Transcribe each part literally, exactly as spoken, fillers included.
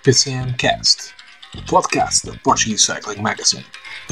P C M Cast, o podcast da Portuguese Cycling Magazine.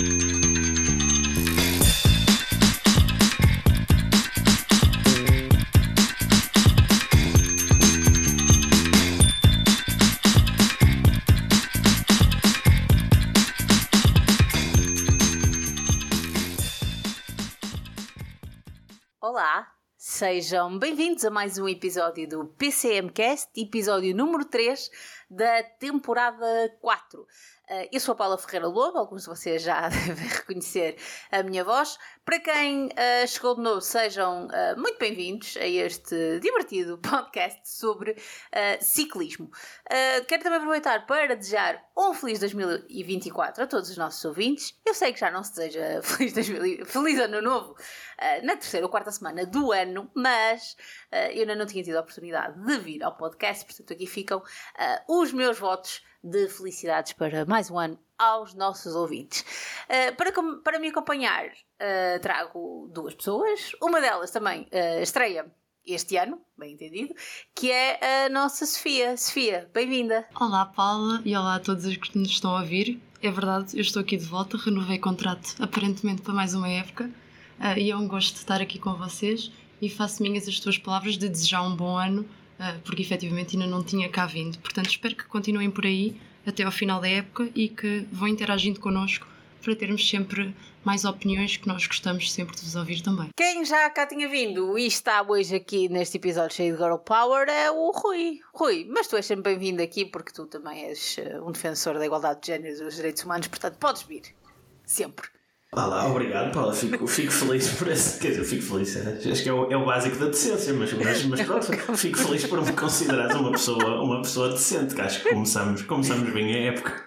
Olá, sejam bem-vindos a mais um episódio do P C M Cast, episódio número três da temporada quatro. Eu sou a Paula Ferreira Lobo, alguns de vocês já devem reconhecer a minha voz. Para quem uh, chegou de novo, sejam uh, muito bem-vindos a este divertido podcast sobre uh, ciclismo. Uh, quero também aproveitar para desejar um feliz dois mil e vinte e quatro a todos os nossos ouvintes. Eu sei que já não se deseja feliz, dois mil, feliz ano novo uh, na terceira ou quarta semana do ano, mas uh, eu ainda não tinha tido a oportunidade de vir ao podcast, portanto aqui ficam uh, os meus votos de felicidades para mais um ano aos nossos ouvintes. Uh, para, para me acompanhar, uh, trago duas pessoas. Uma delas também uh, estreia este ano, bem entendido, que é a nossa Sofia. Sofia, bem-vinda. Olá, Paula, e olá a todos os que nos estão a ouvir. É verdade, eu estou aqui de volta, renovei contrato aparentemente para mais uma época, uh, e é um gosto estar aqui com vocês e faço minhas as tuas palavras de desejar um bom ano, porque efetivamente ainda não tinha cá vindo. Portanto, espero que continuem por aí até ao final da época e que vão interagindo connosco para termos sempre mais opiniões, que nós gostamos sempre de vos ouvir também. Quem já cá tinha vindo e está hoje aqui neste episódio cheio de Girl Power é o Rui. Rui, mas tu és sempre bem-vindo aqui porque tu também és um defensor da igualdade de género e dos direitos humanos, portanto podes vir, sempre. Olá, obrigado, Paula. Fico, fico feliz por esse. Quer dizer, fico feliz. Acho que é o, é o básico da decência, mas, mas, mas pronto, fico feliz por me considerares uma pessoa, uma pessoa decente, que acho que começamos, começamos bem a época.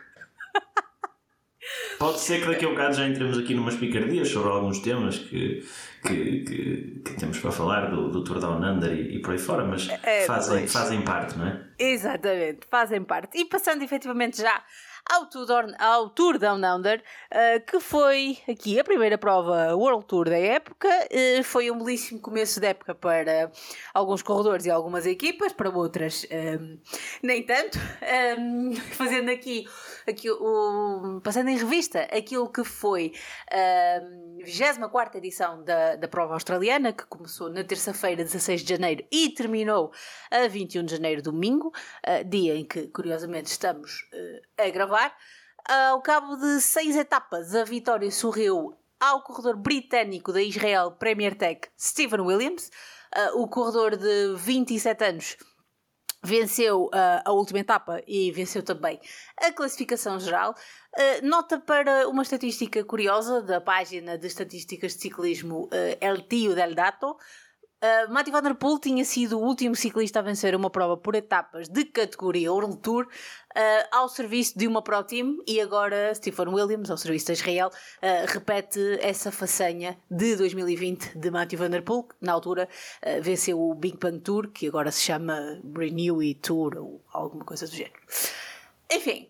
Pode ser que daqui a um bocado já entremos aqui numas picardias sobre alguns temas que, que, que, que temos para falar, do, do Tour Down Under e, e por aí fora, mas é, fazem, fazem parte, não é? Exatamente, fazem parte. E passando efetivamente já ao Tour, ao Tour Down Under, uh, que foi aqui a primeira prova World Tour da época. Uh, foi um belíssimo começo de época para alguns corredores e algumas equipas, para outras um, nem tanto. Um, fazendo aqui, aqui o, passando em revista aquilo que foi a vigésima quarta edição da, da prova australiana, que começou na terça-feira, dezasseis de janeiro, e terminou a vinte e um de janeiro, domingo, uh, dia em que, curiosamente, estamos uh, a gravar. Ao cabo de seis etapas, a vitória sorriu ao corredor britânico da Israel Premier Tech, Stephen Williams. Uh, o corredor de vinte e sete anos venceu uh, a última etapa e venceu também a classificação geral. Uh, nota para uma estatística curiosa da página de estatísticas de ciclismo uh, El Tio del Dato. Uh, Mathieu van der Poel tinha sido o último ciclista a vencer uma prova por etapas de categoria World Tour uh, ao serviço de uma Pro Team, e agora Stephen Williams, ao serviço da Israel, uh, repete essa façanha de dois mil e vinte de Mathieu van der Poel, que na altura uh, venceu o Big Bang Tour, que agora se chama Renew Tour ou alguma coisa do género. Enfim,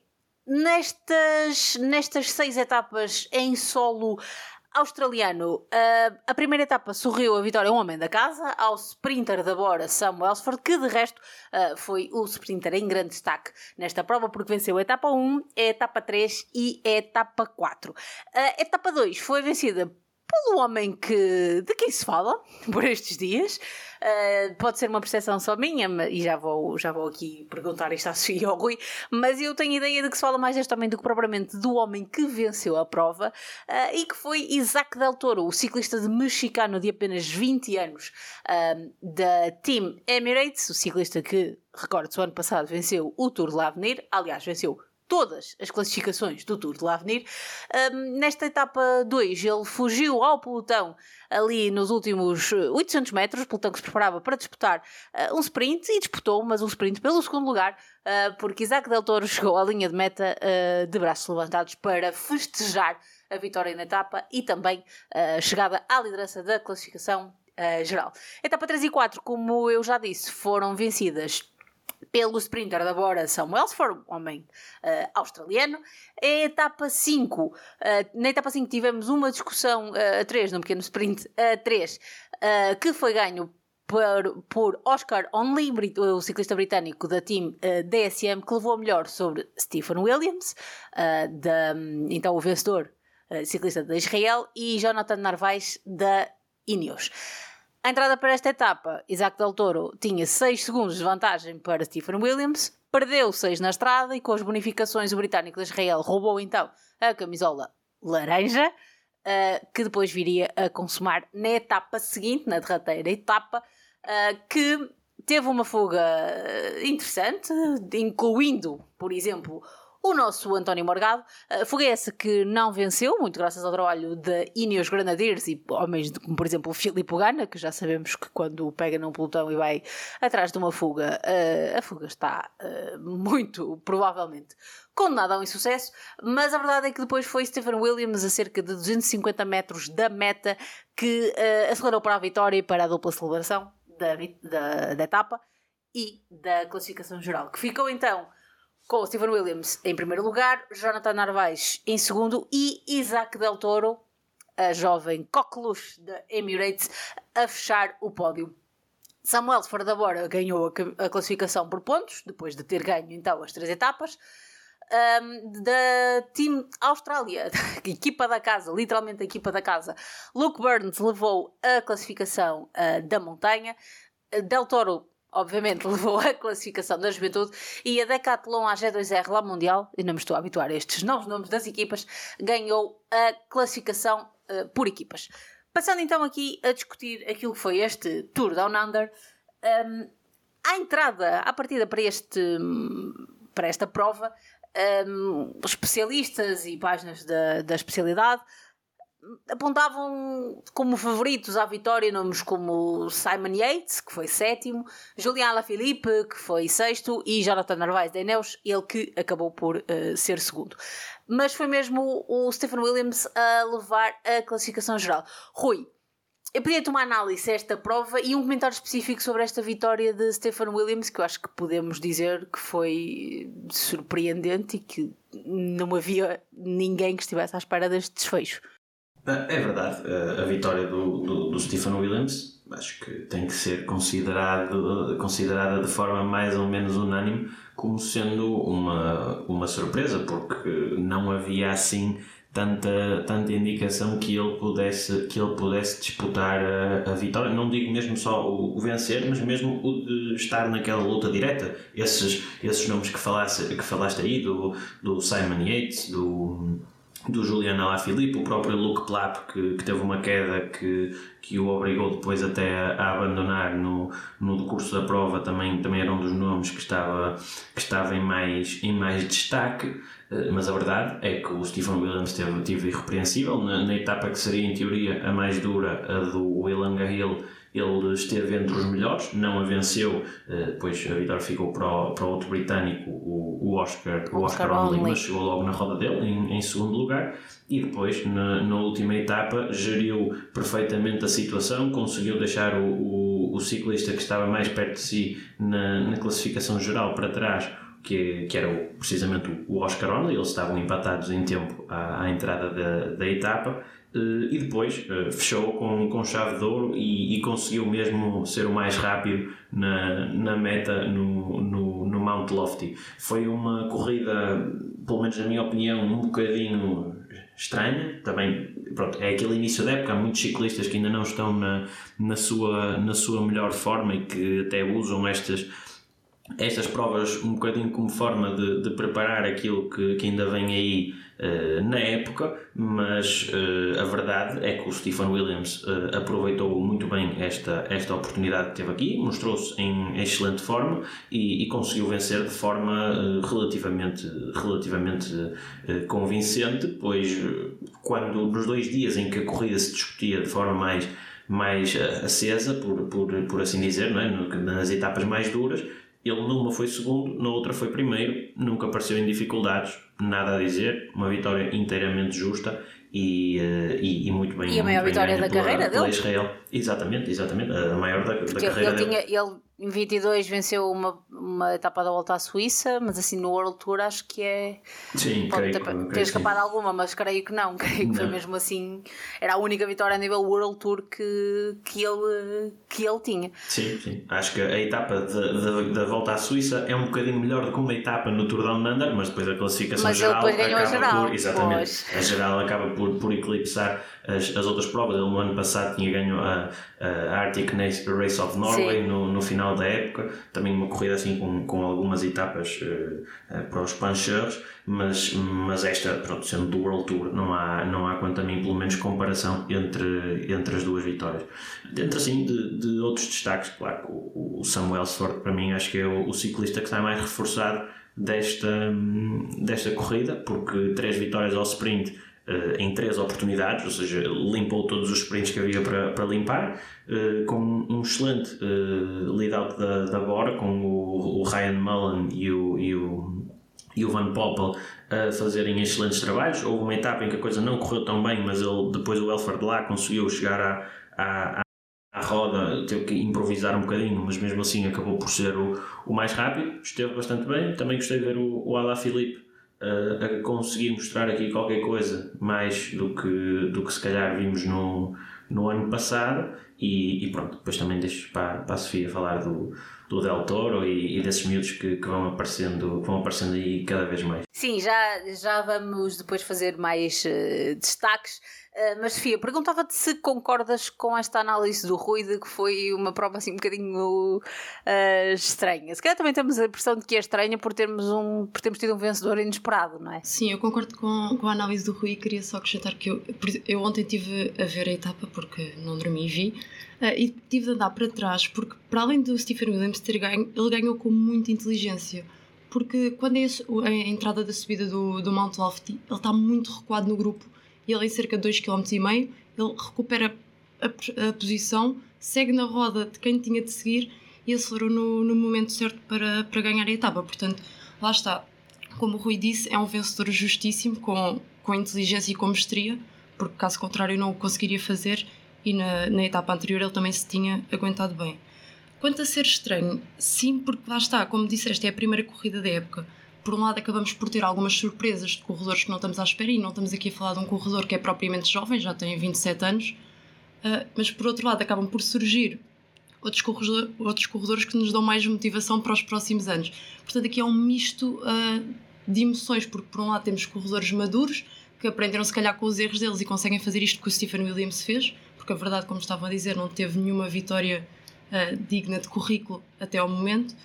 nestas, nestas seis etapas em solo australiano, uh, a primeira etapa sorriu a vitória a um homem da casa, ao sprinter da Bora, Sam Welsford, que de resto uh, foi o sprinter em grande destaque nesta prova, porque venceu a etapa um, a etapa três e a etapa quatro. A etapa dois foi vencida pelo homem que, de quem se fala por estes dias. Uh, pode ser uma percepção só minha, e já vou, já vou aqui perguntar isto à Sofia e ao Rui, mas eu tenho ideia de que se fala mais deste homem do que propriamente do homem que venceu a prova, uh, e que foi Isaac Del Toro, o ciclista de mexicano de apenas vinte anos, uh, da Team Emirates, o ciclista que, recordo-se, o ano passado venceu o Tour de l'Avenir, aliás, venceu todas as classificações do Tour de l'Avenir. Um, nesta etapa dois, ele fugiu ao pelotão ali nos últimos oitocentos metros, pelotão que se preparava para disputar uh, um sprint, e disputou, mas um sprint pelo segundo lugar, uh, porque Isaac Del Toro chegou à linha de meta uh, de braços levantados para festejar a vitória na etapa e também a uh, chegada à liderança da classificação uh, geral. Etapa três e quatro, como eu já disse, foram vencidas pelo sprinter da Bora, Sam Welsford, homem uh, australiano. A etapa cinco, uh, na etapa cinco tivemos uma discussão uh, a três, num pequeno sprint a três, uh, que foi ganho por, por Oscar Onley, o ciclista britânico da Team uh, D S M, que levou a melhor sobre Stephen Williams, uh, da, então o vencedor uh, ciclista da Israel, e Jonathan Narvaez da Ineos. A entrada para esta etapa, Isaac Del Toro tinha seis segundos de vantagem para Stephen Williams, perdeu seis na estrada e com as bonificações o britânico da Israel roubou então a camisola laranja, uh, que depois viria a consumar na etapa seguinte, na derradeira etapa, uh, que teve uma fuga interessante, incluindo, por exemplo, o nosso António Morgado. Uh, fuga essa que não venceu, muito graças ao trabalho de Ineos Grenadiers e homens de, como por exemplo o Filipe Ganna, que já sabemos que quando pega num pelotão e vai atrás de uma fuga, uh, a fuga está uh, muito provavelmente condenada ao insucesso, mas a verdade é que depois foi Stephen Williams a cerca de duzentos e cinquenta metros da meta que uh, acelerou para a vitória e para a dupla celebração da, da, da etapa e da classificação geral, que ficou então com Stephen Williams em primeiro lugar, Jonathan Narvaez em segundo e Isaac Del Toro, a jovem coqueluche da Emirates, a fechar o pódio. Samuel Fardabora ganhou a, a classificação por pontos, depois de ter ganho então as três etapas. Um, da Team Austrália, a equipa da casa, literalmente a equipa da casa, Luke Burns levou a classificação uh, da montanha. Del Toro obviamente levou a classificação da juventude e a Decathlon A G dois R lá mundial, e não me estou a habituar a estes novos nomes das equipas, ganhou a classificação uh, por equipas. Passando então aqui a discutir aquilo que foi este Tour Down Under, um, à entrada, à partida para, este, para esta prova, um, especialistas e páginas da, da especialidade apontavam como favoritos à vitória nomes como Simon Yates, que foi sétimo, Julian Alaphilippe, que foi sexto, e Jonathan Narvaez da Ineos, ele que acabou por uh, ser segundo. Mas foi mesmo o Stephen Williams a levar a classificação geral. Rui, eu pedi-te uma análise a esta prova e um comentário específico sobre esta vitória de Stephen Williams, que eu acho que podemos dizer que foi surpreendente e que não havia ninguém que estivesse à espera deste desfecho. É verdade, a vitória do, do, do Stephen Williams acho que tem que ser considerado, considerada de forma mais ou menos unânime como sendo uma, uma surpresa, porque não havia assim tanta, tanta indicação que ele pudesse, que ele pudesse disputar a, a vitória. Não digo mesmo só o, o vencer, mas mesmo o de estar naquela luta direta. Esses, esses nomes que falaste, que falaste aí, do, do Simon Yates, do... do Julian Alaphilippe, o próprio Luke Plapp, que, que teve uma queda que, que o obrigou depois até a, a abandonar no, no decurso da prova, também, também era um dos nomes que estava, que estava em, mais, em mais destaque, mas a verdade é que o Stephen Williams teve, teve irrepreensível, na, na etapa que seria em teoria a mais dura, a do Willanga Hill, ele esteve entre os melhores, não a venceu, depois a vitória ficou para o, para o outro britânico, o, o Oscar, o Oscar Onley, mas chegou logo na roda dele, em, em segundo lugar, e depois, na, na última etapa, geriu perfeitamente a situação, conseguiu deixar o, o, o ciclista que estava mais perto de si na, na classificação geral para trás, que, que era o, precisamente o Oscar Onley. Eles estavam empatados em tempo à, à entrada da, da etapa, e depois fechou com, com chave de ouro e, e conseguiu mesmo ser o mais rápido na, na meta no, no, no Mount Lofty. Foi uma corrida, pelo menos na minha opinião, um bocadinho estranha. Também, pronto, é aquele início da época, há muitos ciclistas que ainda não estão na, na, sua, na sua melhor forma e que até usam estas estas provas um bocadinho como forma de, de preparar aquilo que, que ainda vem aí uh, na época, mas uh, a verdade é que o Stephen Williams uh, aproveitou muito bem esta, esta oportunidade que teve aqui, mostrou-se em excelente forma e, e conseguiu vencer de forma uh, relativamente, relativamente uh, convincente, pois uh, quando nos dois dias em que a corrida se discutia de forma mais, mais uh, acesa, por, por, por assim dizer, não é? Nas etapas mais duras, ele numa foi segundo, na outra foi primeiro, nunca apareceu em dificuldades, nada a dizer, uma vitória inteiramente justa e, uh, e, e muito bem. E a maior vitória da pela, carreira pela dele. Israel. Exatamente, exatamente, a maior da, da Porque carreira ele dele. Tinha, ele em vinte e dois venceu uma, uma etapa da Volta à Suíça, mas assim no World Tour acho que é... Sim, pode creio, ter, creio ter escapado sim. alguma, mas creio que não, creio que foi Não. mesmo assim, era a única vitória a nível World Tour que, que, ele, que ele tinha. Sim, sim. Acho que a etapa da, da, da Volta à Suíça é um bocadinho melhor do que uma etapa no Tour Down Under, mas depois a classificação Mas ele geral depois ganhou a acaba geral, por... Exatamente. pois. A geral acaba por, por eclipsar as, as outras provas. Ele no ano passado tinha ganho a, a Arctic Race of Norway no, no final da época, também uma corrida assim com, com algumas etapas uh, uh, para os plancheurs, mas, mas esta, pronto, sendo do World Tour, não há, não há quanto a mim pelo menos comparação entre, entre as duas vitórias. Dentro assim de, de outros destaques, claro, o, o Samuel Sword para mim acho que é o, o ciclista que está mais reforçado desta, desta corrida, porque três vitórias ao sprint Uh, em três oportunidades, ou seja, limpou todos os sprints que havia para, para limpar, uh, com um excelente uh, lead-out da, da Bora, com o, o Ryan Mullen e o, e o, e o Van Poppel a fazerem excelentes trabalhos. Houve uma etapa em que a coisa não correu tão bem, mas ele, depois o Elford lá conseguiu chegar à, à, à roda, teve que improvisar um bocadinho, mas mesmo assim acabou por ser o, o mais rápido, esteve bastante bem. Também gostei de ver o, o Alaphilippe Uh, a conseguir mostrar aqui qualquer coisa mais do que, do que se calhar vimos no, no ano passado e, e pronto, depois também deixo para, para a Sofia falar do, do Del Toro e, e desses miúdos que, que, vão aparecendo, que vão aparecendo aí cada vez mais. Sim, já, já vamos depois fazer mais uh, destaques, uh, mas Sofia, perguntava-te se concordas com esta análise do Rui de que foi uma prova assim um bocadinho uh, estranha. Se calhar também temos a impressão de que é estranha por termos, um, por termos tido um vencedor inesperado, não é? Sim, eu concordo com, com a análise do Rui e queria só acrescentar que eu, eu ontem estive a ver a etapa porque não dormi e vi, uh, e tive de andar para trás porque para além do Stephen Williams ter ganho, ele ganhou com muita inteligência. Porque quando é a entrada da subida do, do Mount Lofty, ele está muito recuado no grupo e ele em cerca de dois vírgula cinco quilómetros, ele recupera a, a posição, segue na roda de quem tinha de seguir e acelerou no, no momento certo para, para ganhar a etapa. Portanto, lá está. Como o Rui disse, é um vencedor justíssimo, com, com inteligência e com mestria, porque caso contrário não o conseguiria fazer e na, na etapa anterior ele também se tinha aguentado bem. Quanto a ser estranho, sim, porque lá está, como disseste, é a primeira corrida da época. Por um lado acabamos por ter algumas surpresas de corredores que não estamos à espera e não estamos aqui a falar de um corredor que é propriamente jovem, já tem vinte e sete anos, uh, mas por outro lado acabam por surgir outros, corredor, outros corredores que nos dão mais motivação para os próximos anos. Portanto aqui é um misto uh, de emoções, porque por um lado temos corredores maduros que aprenderam se calhar com os erros deles e conseguem fazer isto que o Stephen Williams fez, porque a verdade, como estavam a dizer, não teve nenhuma vitória Uh, digna de currículo até ao momento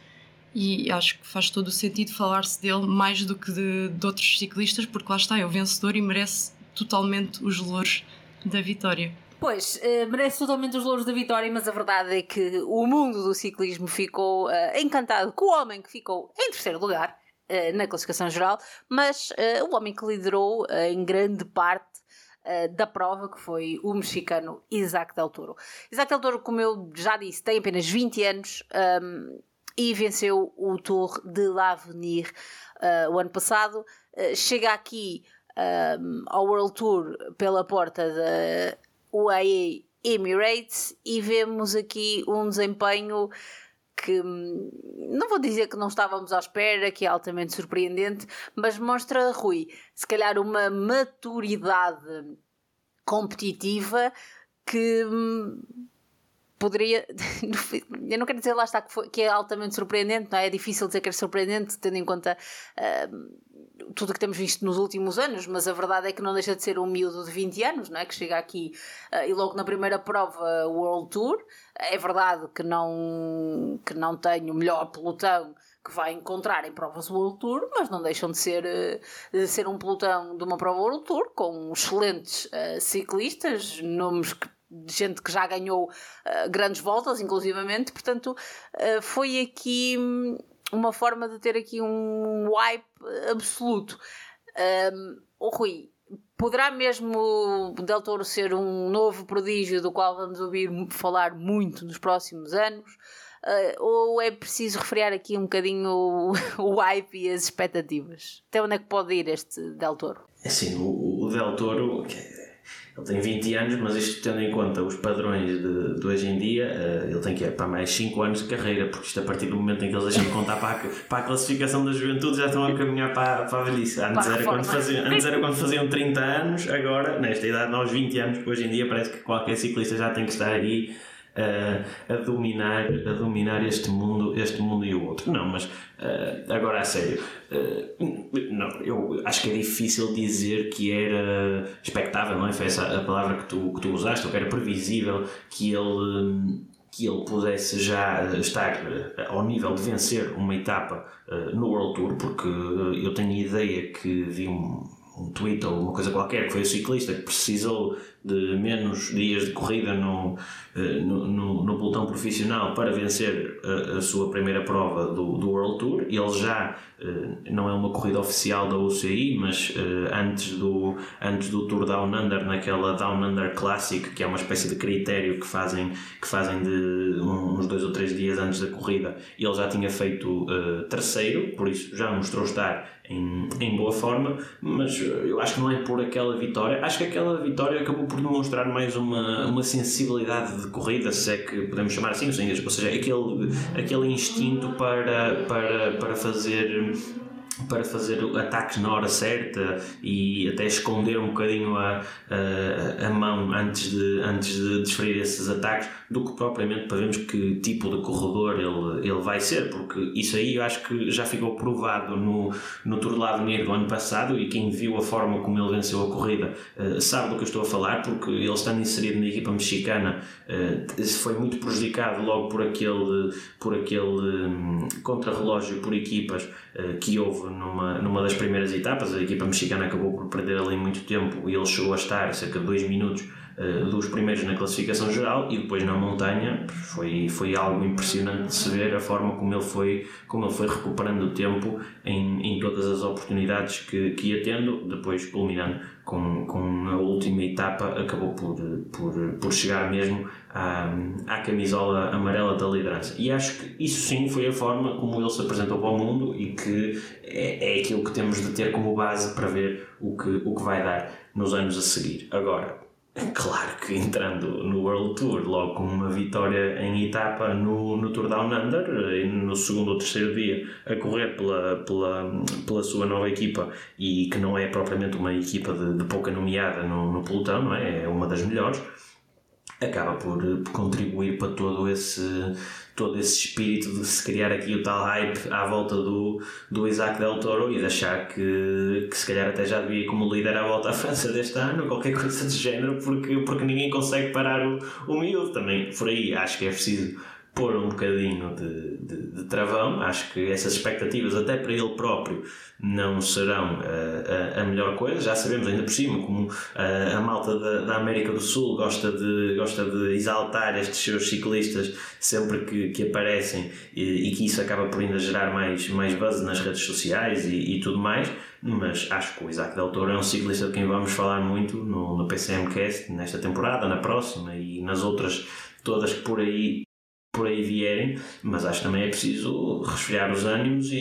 e acho que faz todo o sentido falar-se dele mais do que de, de outros ciclistas, porque lá está, é o vencedor e merece totalmente os louros da vitória. Pois, uh, merece totalmente os louros da vitória, mas a verdade é que o mundo do ciclismo ficou uh, encantado com o homem que ficou em terceiro lugar uh, na classificação geral, mas uh, o homem que liderou uh, em grande parte da prova, que foi o mexicano Isaac Del Toro. Isaac Del Toro, como eu já disse, tem apenas vinte anos um, e venceu o Tour de l'Avenir uh, o ano passado. Uh, chega aqui um, ao World Tour pela porta da U A E Emirates e vemos aqui um desempenho que não vou dizer que não estávamos à espera, que é altamente surpreendente, mas mostra, Rui, se calhar uma maturidade competitiva que poderia... Eu não quero dizer lá está que, foi, que é altamente surpreendente, não é? É difícil dizer que é surpreendente, tendo em conta uh, tudo o que temos visto nos últimos anos, mas a verdade é que não deixa de ser um miúdo de vinte anos, não é? Que chega aqui uh, e logo na primeira prova World Tour. É verdade que não, que não tem o melhor pelotão que vai encontrar em provas World Tour, mas não deixam de ser, de ser um pelotão de uma prova World Tour com excelentes uh, ciclistas, nomes que, de gente que já ganhou uh, grandes voltas, inclusivamente. Portanto, uh, foi aqui uma forma de ter aqui um wipe absoluto. Um, o Rui, poderá mesmo o Del Toro ser um novo prodígio do qual vamos ouvir falar muito nos próximos anos? Uh, ou é preciso refriar aqui um bocadinho o, o hype e as expectativas? Até onde é que pode ir este Del Toro? Assim, o, o Del Toro ele tem vinte anos, mas isto tendo em conta os padrões de, de hoje em dia, uh, ele tem que ir para mais cinco anos de carreira, porque isto a partir do momento em que eles deixam de contar para a, para a classificação da juventude já estão a caminhar para, para a velhice. Antes era, quando faziam, antes era quando faziam trinta anos, agora, nesta idade, aos vinte anos, hoje em dia parece que qualquer ciclista já tem que estar aí Uh, a, dominar, a dominar este mundo, este mundo e o outro. Não, mas uh, agora a sério, uh, não, eu acho que é difícil dizer que era expectável, não é? Foi essa a palavra que tu, que tu usaste, ou que era previsível que ele, que ele pudesse já estar ao nível de vencer uma etapa uh, no World Tour, porque eu tenho a ideia que vi um um tweet ou uma coisa qualquer, que foi o ciclista que precisou de menos dias de corrida no, no, no, no pelotão profissional para vencer a, a sua primeira prova do, do World Tour. Ele já não é uma corrida oficial da U C I, mas antes do, antes do Tour Down Under, naquela Down Under Classic, que é uma espécie de critério que fazem, que fazem de uns dois ou três dias antes da corrida, ele já tinha feito uh, terceiro, por isso já mostrou estar em, em boa forma, mas eu acho que não é por aquela vitória. Acho que aquela vitória acabou por demonstrar mais uma, uma sensibilidade de corrida, se é que podemos chamar assim, ou seja, aquele, aquele instinto para, para, para fazer para fazer ataques na hora certa e até esconder um bocadinho a, a, a mão antes de, antes de desferir esses ataques, do que propriamente para vermos que tipo de corredor ele, ele vai ser, porque isso aí eu acho que já ficou provado no, no Tour de l'Avenir do ano passado, e quem viu a forma como ele venceu a corrida uh, sabe do que eu estou a falar, porque ele, estando inserido na equipa mexicana, uh, foi muito prejudicado logo por aquele, por aquele um, contrarrelógio por equipas uh, que houve Numa, numa das primeiras etapas. A equipa mexicana acabou por perder ali muito tempo e ele chegou a estar cerca de dois minutos uh, dos primeiros na classificação geral, e depois na montanha foi, foi algo impressionante de se ver a forma como ele foi, como ele foi recuperando o tempo em, em todas as oportunidades que, que ia tendo, depois culminando com, com a última etapa, acabou por, por, por chegar mesmo à, à camisola amarela da liderança. E acho que isso sim foi a forma como ele se apresentou para o mundo, e que é, é aquilo que temos de ter como base para ver o que, o que vai dar nos anos a seguir. Agora, claro que entrando no World Tour logo com uma vitória em etapa no, no Tour Down Under, e no segundo ou terceiro dia a correr pela, pela, pela sua nova equipa, e que não é propriamente uma equipa de, de pouca nomeada no, no pelotão, não é? É uma das melhores, acaba por, por contribuir para todo esse, todo esse espírito de se criar aqui o tal hype à volta do, do Isaac Del Toro, e de achar que, que se calhar até já devia ir como líder à Volta à França deste ano, qualquer coisa do género, porque, porque ninguém consegue parar o, o miúdo. Também por aí acho que é preciso pôr um bocadinho de, de, de travão. Acho que essas expectativas até para ele próprio não serão uh, a, a melhor coisa. Já sabemos ainda por cima como uh, a malta da, da América do Sul gosta de, gosta de exaltar estes seus ciclistas sempre que, que aparecem, e, e que isso acaba por ainda gerar mais, mais buzz nas redes sociais e, e tudo mais. Mas acho que o Isaac Del Toro é um ciclista de quem vamos falar muito no, no P C M Cast nesta temporada, na próxima e nas outras todas que por aí por aí vierem, mas acho que também é preciso resfriar os ânimos e,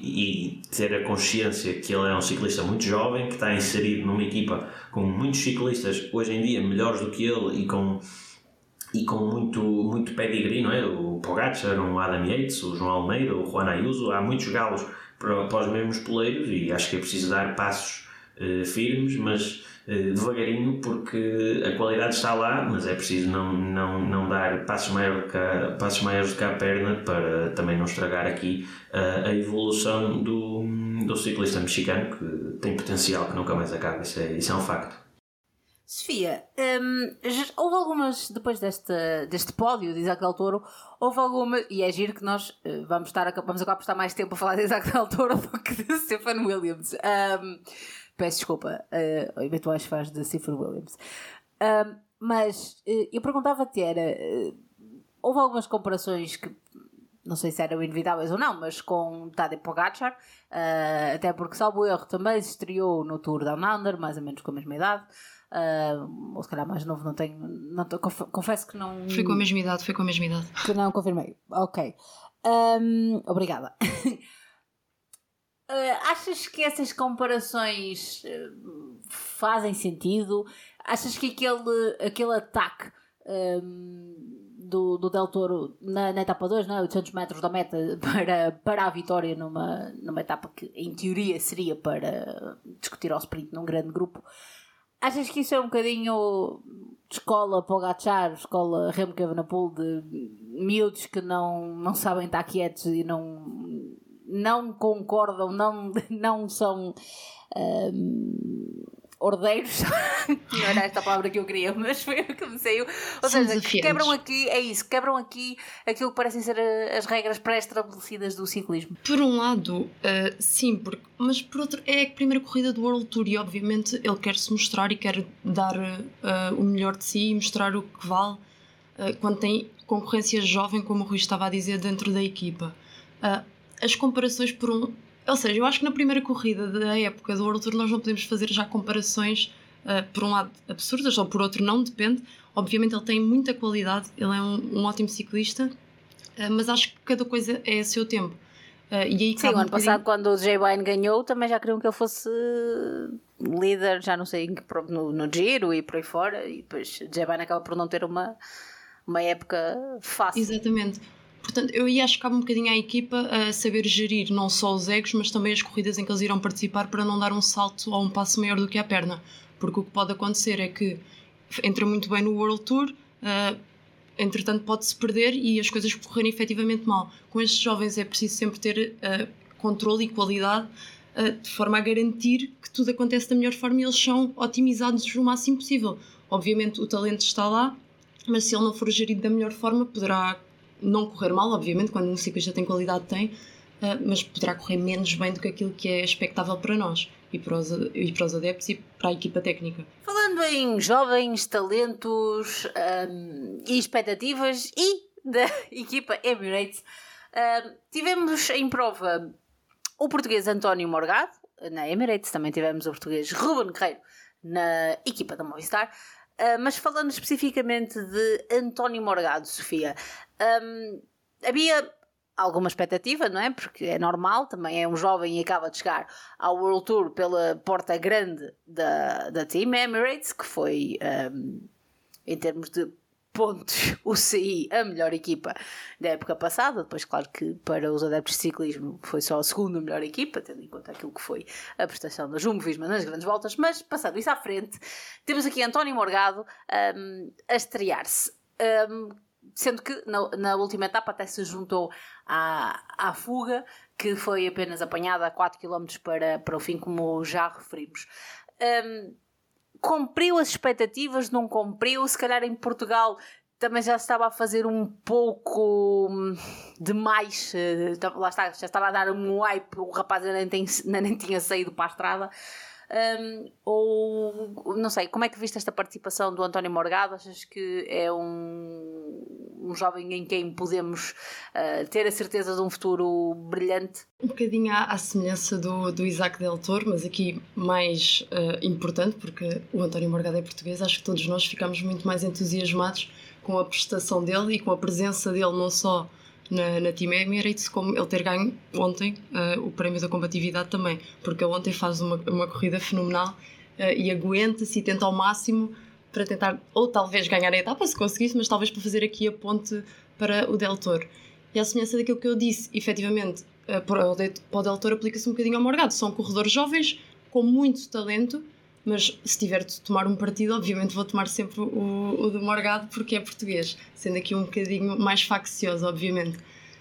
e ter a consciência que ele é um ciclista muito jovem, que está inserido numa equipa com muitos ciclistas hoje em dia melhores do que ele e com, e com muito, muito pedigree, não é? O Pogacar, o Adam Yates, o João Almeida, o Juan Ayuso, há muitos galos para, para os mesmos poleiros, e acho que é preciso dar passos uh, firmes, mas devagarinho, porque a qualidade está lá, mas é preciso não, não, não dar passos maiores, do que a, passos maiores do que a perna, para também não estragar aqui a, a evolução do, do ciclista mexicano, que tem potencial que nunca mais acaba. Isso é, isso é um facto. Sofia, hum, houve algumas, depois deste, deste pódio de Isaac Del Toro, houve alguma, e é giro que nós uh, vamos, estar a, vamos acabar por estar mais tempo a falar de Isaac Del Toro do que de Stephen Williams. Um, Peço desculpa, uh, eventuais fãs de Stephen Williams. Uh, mas uh, eu perguntava-te, era, uh, houve algumas comparações que não sei se eram inevitáveis ou não, mas com Tadej Pogacar, uh, até porque, salvo erro, também se estreou no Tour Down Under, mais ou menos com a mesma idade. Uh, ou se calhar mais novo, não tenho, não, confesso que não... Foi com a mesma idade, foi com a mesma idade. Que não confirmei, ok. Um, obrigada. Uh, achas que essas comparações uh, fazem sentido? achas que aquele, aquele ataque um, do, do Del Toro na, na etapa dois, não é? oitocentos metros da meta para, para a vitória numa, numa etapa que em teoria seria para discutir ao sprint num grande grupo, achas que isso é um bocadinho escola Pogačar, escola Remco Evenepoel, de miúdos que não, não sabem estar quietos e não, não concordam, não, não são um, ordeiros, não era esta palavra que eu queria, mas foi o que me saiu. Ou São seja, que quebram aqui, é isso, quebram aqui aquilo que parecem ser as regras pré-estabelecidas do ciclismo. Por um lado, uh, sim, porque, mas por outro, é a primeira corrida do World Tour e obviamente ele quer se mostrar e quer dar uh, o melhor de si e mostrar o que vale uh, quando tem concorrência jovem, como o Rui estava a dizer, dentro da equipa. Uh, as comparações por um... Ou seja, eu acho que na primeira corrida da época do World Tour nós não podemos fazer já comparações, uh, por um lado absurdas, ou por outro não, depende. Obviamente ele tem muita qualidade, ele é um, um ótimo ciclista, uh, mas acho que cada coisa é a seu tempo. Uh, e aí Sim, o ano um passado bocadinho... quando o Jay Vine ganhou também já queriam que ele fosse líder, já não sei, no, no Giro e por aí fora, e depois o Jay Vine acaba por não ter uma, uma época fácil. Exatamente. Portanto, eu ia acho que cabe um bocadinho à equipa a saber gerir não só os egos, mas também as corridas em que eles irão participar para não dar um salto ou um passo maior do que a perna. Porque o que pode acontecer é que entra muito bem no World Tour, uh, entretanto pode-se perder e as coisas correrem efetivamente mal. Com estes jovens é preciso sempre ter uh, controle e qualidade uh, de forma a garantir que tudo acontece da melhor forma e eles são otimizados o máximo possível. Obviamente o talento está lá, mas se ele não for gerido da melhor forma poderá não correr mal, obviamente, quando um ciclista tem qualidade tem, uh, mas poderá correr menos bem do que aquilo que é expectável para nós e para, os, e para os adeptos e para a equipa técnica. Falando em jovens, talentos um, e expectativas e da equipa Emirates, um, tivemos em prova o português António Morgado na Emirates, também tivemos o português Ruben Guerreiro na equipa da Movistar. Uh, mas falando especificamente de António Morgado, Sofia, um, havia alguma expectativa, não é? Porque é normal, também é um jovem e acaba de chegar ao World Tour pela porta grande da, da Team Emirates, que foi, um, em termos de pontos, o C I, a melhor equipa da época passada. Depois, claro que para os adeptos de ciclismo foi só a segunda melhor equipa, tendo em conta aquilo que foi a prestação da Jumbo-Visma nas grandes voltas. Mas, passando isso à frente, temos aqui António Morgado um, a estrear-se. Um, sendo que na, na última etapa até se juntou à, à fuga, que foi apenas apanhada a quatro quilómetros para, para o fim, como já referimos. Um, Cumpriu as expectativas, não cumpriu? Se calhar em Portugal também já estava a fazer um pouco demais, lá está, já estava a dar um hype, o rapaz ainda nem, tem, ainda nem tinha saído para a estrada. Um, ou não sei, como é que viste esta participação do António Morgado? Achas que é um, um jovem em quem podemos uh, ter a certeza de um futuro brilhante? Um bocadinho à, à semelhança do, do Isaac Del Toro, mas aqui mais uh, importante, porque o António Morgado é português. Acho que todos nós ficamos muito mais entusiasmados com a prestação dele e com a presença dele, não só na, na Team Emirates, como ele ter ganho ontem uh, o prémio da combatividade também, porque ele ontem faz uma, uma corrida fenomenal uh, e aguenta-se e tenta ao máximo para tentar, ou talvez ganhar a etapa se conseguisse, mas talvez para fazer aqui a ponte para o Del Toro. E à semelhança daquilo que eu disse, efetivamente, uh, para, o, para o Del Toro aplica-se um bocadinho ao Morgado. São corredores jovens com muito talento, mas se tiver de tomar um partido, obviamente vou tomar sempre o, o do Morgado, porque é português, sendo aqui um bocadinho mais faccioso, obviamente.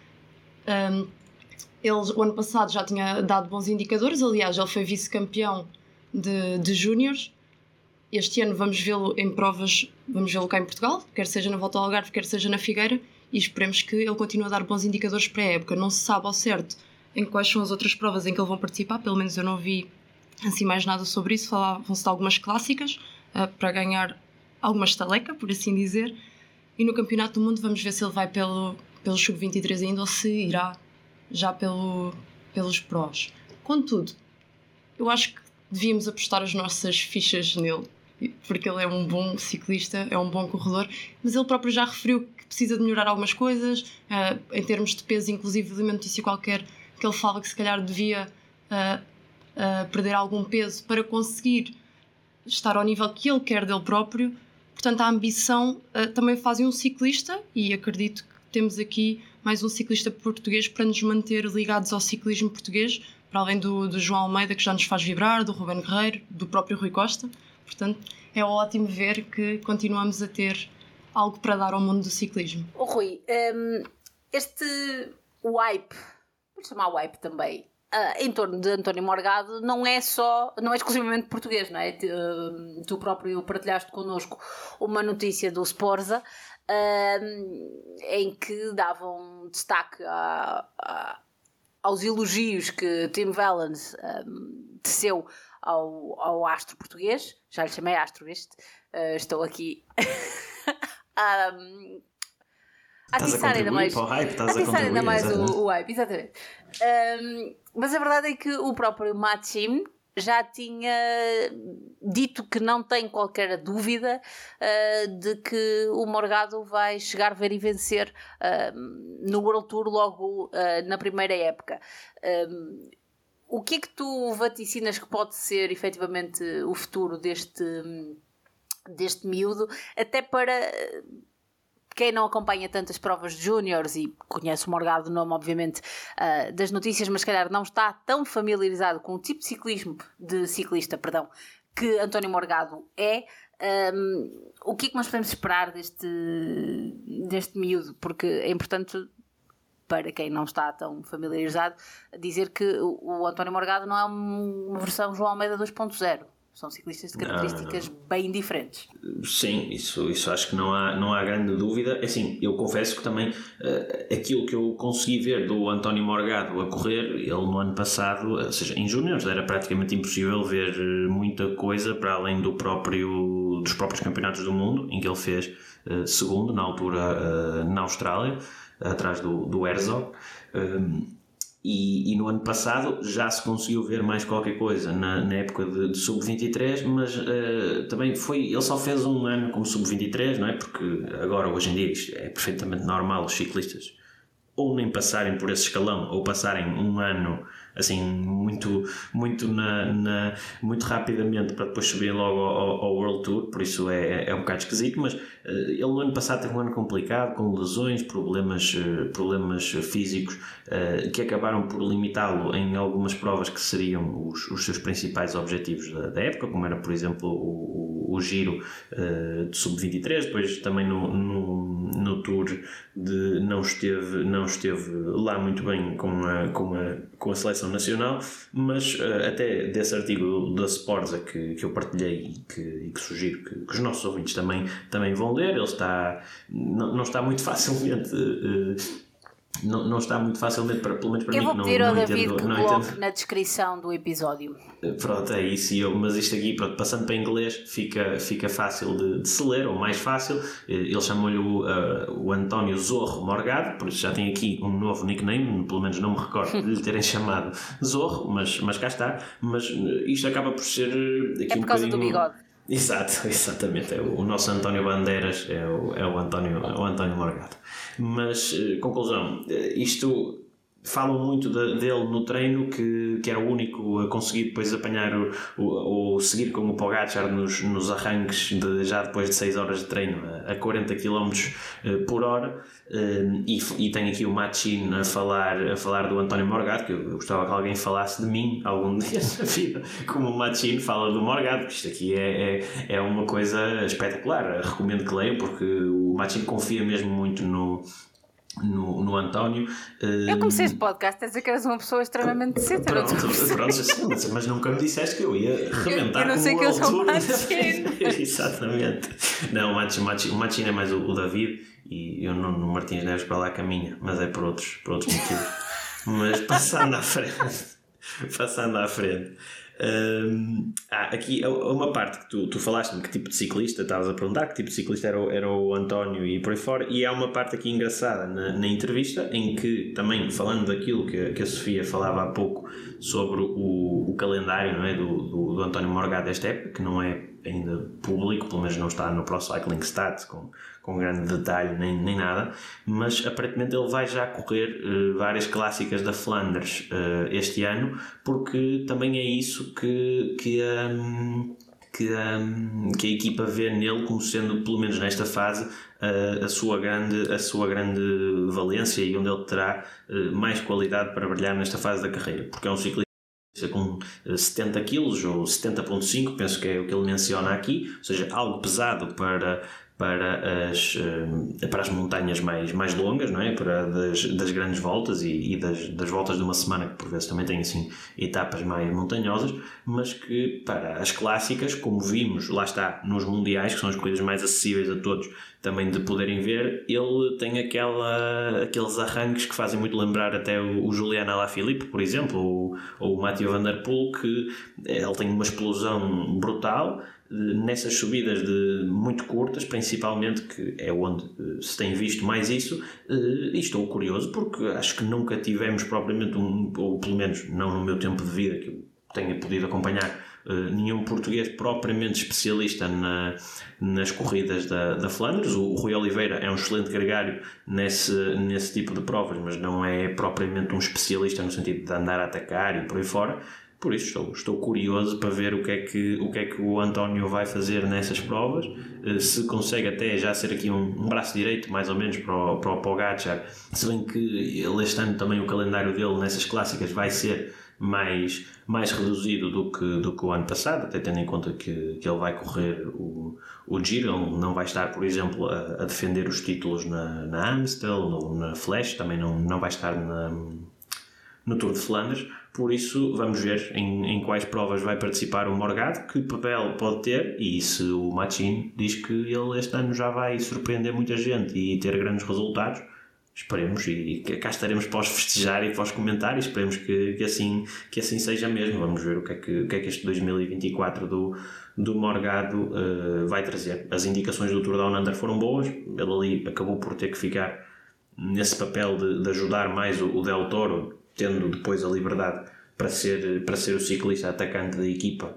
Um, ele, o ano passado, já tinha dado bons indicadores. Aliás, ele foi vice-campeão de, de júniores. Este ano vamos vê-lo em provas, vamos vê-lo cá em Portugal, quer seja na Volta ao Algarve, quer seja na Figueira, e esperemos que ele continue a dar bons indicadores para a época. Não se sabe ao certo em quais são as outras provas em que ele vão participar, pelo menos eu não vi assim mais nada sobre isso. Vão-se dar algumas clássicas uh, para ganhar alguma estaleca, por assim dizer, e no Campeonato do Mundo vamos ver se ele vai pelo, pelo sub vinte e três ainda ou se irá já pelo, pelos prós. Contudo, eu acho que devíamos apostar as nossas fichas nele, porque ele é um bom ciclista, é um bom corredor, mas ele próprio já referiu que precisa de melhorar algumas coisas, uh, em termos de peso, inclusive de uma notícia qualquer que ele fala que se calhar devia uh, uh, perder algum peso para conseguir estar ao nível que ele quer dele próprio. Portanto, a ambição uh, também faz um ciclista, e acredito que temos aqui mais um ciclista português para nos manter ligados ao ciclismo português, para além do, do João Almeida, que já nos faz vibrar, do Ruben Guerreiro, do próprio Rui Costa. Portanto, é ótimo ver que continuamos a ter algo para dar ao mundo do ciclismo. Oh, Rui, um, este hype, vamos chamar hype também, Uh, em torno de António Morgado não é só, não é exclusivamente português, não é? Uh, tu próprio partilhaste connosco uma notícia do Sporza uh, em que davam destaque a, a, aos elogios que Tim Wellens um, teceu ao, ao astro português. Já lhe chamei astro, viste? Uh, estou aqui um, a atiçar ainda mais, o hype, estás a atiçar ainda mais o, o hype, exatamente. Um, mas a verdade é que o próprio Matchim já tinha dito que não tem qualquer dúvida uh, de que o Morgado vai chegar, ver e vencer uh, no World Tour logo uh, na primeira época. Um, o que é que tu vaticinas que pode ser efetivamente o futuro deste, deste miúdo, até para... Quem não acompanha tantas provas de júniores e conhece o Morgado, o nome, obviamente, uh, das notícias, mas se calhar não está tão familiarizado com o tipo de ciclismo, de ciclista, perdão, que António Morgado é, um, o que é que nós podemos esperar deste, deste miúdo? Porque é importante, para quem não está tão familiarizado, dizer que o, o António Morgado não é uma versão João Almeida dois ponto zero. São ciclistas de características não, não, não. bem diferentes. Sim, isso, isso acho que não há, não há grande dúvida. Assim, eu confesso que também uh, aquilo que eu consegui ver do António Morgado a correr, ele no ano passado, ou seja, em júniores era praticamente impossível ver muita coisa para além do próprio, dos próprios campeonatos do mundo, em que ele fez uh, segundo, na altura uh, na Austrália, atrás do, do Herzog. Um, E, e no ano passado já se conseguiu ver mais qualquer coisa na, na época de, de sub vinte e três, mas uh, também foi, ele só fez um ano como sub vinte e três, não é? Porque agora, hoje em dia, isto é perfeitamente normal os ciclistas ou nem passarem por esse escalão, ou passarem um ano assim muito, muito, na, na, muito rapidamente para depois subir logo ao, ao World Tour, por isso é, é um bocado esquisito, mas uh, ele no ano passado teve um ano complicado, com lesões, problemas, uh, problemas físicos uh, que acabaram por limitá-lo em algumas provas que seriam os, os seus principais objetivos da, da época, como era, por exemplo, o, o, o Giro uh, de sub vinte e três, depois também no, no, no Tour de, não, esteve, não esteve lá muito bem com a, com a, com a seleção nacional, mas uh, até desse artigo da Sporza que, que eu partilhei e que, e que sugiro que, que os nossos ouvintes também, também vão ler, ele está, não, não está muito facilmente uh, não, não está muito facilmente, para, pelo menos para eu mim, vou não, pedir não ao David entendo, que não coloque entendo. Na descrição do episódio. Pronto, é isso, eu, mas isto aqui, pronto, passando para inglês, fica, fica fácil de, de se ler, ou mais fácil. Ele chamou-lhe o, uh, o António Zorro Morgado, por isso já tem aqui um novo nickname, pelo menos não me recordo de lhe terem chamado Zorro, mas, mas cá está. Mas isto acaba por ser aqui é por um causa bocadinho... do bigode. Exato, exatamente. É o, o nosso António Bandeiras é o, é o, António, é o António Morgado. Mas, conclusão, isto... Falam muito de, dele no treino, que, que era o único a conseguir depois apanhar o, o, o seguir com o Pogacar nos, nos arranques de, já depois de seis horas de treino a, a quarenta quilómetros por hora. E, e tem aqui o Matchim a falar, a falar do António Morgado, que eu gostava que alguém falasse de mim algum dia na vida, como o Matchim fala do Morgado, porque isto aqui é, é, é uma coisa espetacular. Recomendo que leiam, porque o Matchim confia mesmo muito no No, no António. Eu comecei este podcast a dizer que eras uma pessoa extremamente decente. Pronto, pronto, assim, mas, mas nunca me disseste que eu ia rebentar. Eu não sei que eu sou o Matchim. Exatamente. Não, o Matchim, o Matchim é mais o, o David e o Nuno Martins Neves para lá caminha, mas é por outros, por outros motivos. Mas passando à frente, passando à frente. Um, ah, aqui uma parte que tu, tu falaste-me que tipo de ciclista, estavas a perguntar que tipo de ciclista era o, era o António e por aí fora, e há uma parte aqui engraçada na, na entrevista em que também falando daquilo que, que a Sofia falava há pouco sobre o, o calendário, não é, do, do, do António Morgado desta época, que não é ainda público, pelo menos não está no Pro Cycling Stats com, com grande detalhe nem, nem nada, mas aparentemente ele vai já correr uh, várias clássicas da Flandres uh, este ano, porque também é isso que, que, um, que, um, que a equipa vê nele como sendo, pelo menos nesta fase, uh, a, sua grande, a sua grande valência e onde ele terá uh, mais qualidade para brilhar nesta fase da carreira, porque é um ciclista com setenta quilos ou setenta vírgula cinco, penso que é o que ele menciona aqui, ou seja, algo pesado para, para, as, para as montanhas mais, mais longas, não é? Para das, das grandes voltas e, e das, das voltas de uma semana, que por vezes também tem assim etapas mais montanhosas, mas que para as clássicas, como vimos, lá está, nos mundiais, que são as corridas mais acessíveis a todos também de poderem ver, ele tem aquela, aqueles arranques que fazem muito lembrar até o, o Julian Alaphilippe, por exemplo, ou, ou o Mathieu Van Der Poel, que ele tem uma explosão brutal nessas subidas de, muito curtas, principalmente, que é onde se tem visto mais isso. E estou curioso porque acho que nunca tivemos propriamente um, ou pelo menos não no meu tempo de vida que eu tenha podido acompanhar, Uh, nenhum português propriamente especialista na, nas corridas da, da Flandres. O, o Rui Oliveira é um excelente gregário nesse, nesse tipo de provas, mas não é propriamente um especialista no sentido de andar a atacar e por aí fora. Por isso estou, estou curioso para ver o que, é que, o que é que o António vai fazer nessas provas, uh, se consegue até já ser aqui um, um braço direito mais ou menos para o, para o Pogačar, se bem que ele este ano também o calendário dele nessas clássicas vai ser mais, mais reduzido do que, do que o ano passado, até tendo em conta que, que ele vai correr o, o Giro. Ele não vai estar, por exemplo, a, a defender os títulos na, na Amstel, no, na Flash, também não, não vai estar na, no Tour de Flandres. Por isso vamos ver em, em quais provas vai participar o Morgado, que papel pode ter, e se o Machin diz que ele este ano já vai surpreender muita gente e ter grandes resultados, esperemos, e cá estaremos para os festejar e para os comentar, e esperemos que, que, assim, que assim seja mesmo. Vamos ver o que é que, o que, é que este dois mil e vinte e quatro do, do Morgado uh, vai trazer. As indicações do Tour Down Under foram boas, ele ali acabou por ter que ficar nesse papel de, de ajudar mais o, o Del Toro, tendo depois a liberdade para ser, para ser o ciclista atacante da equipa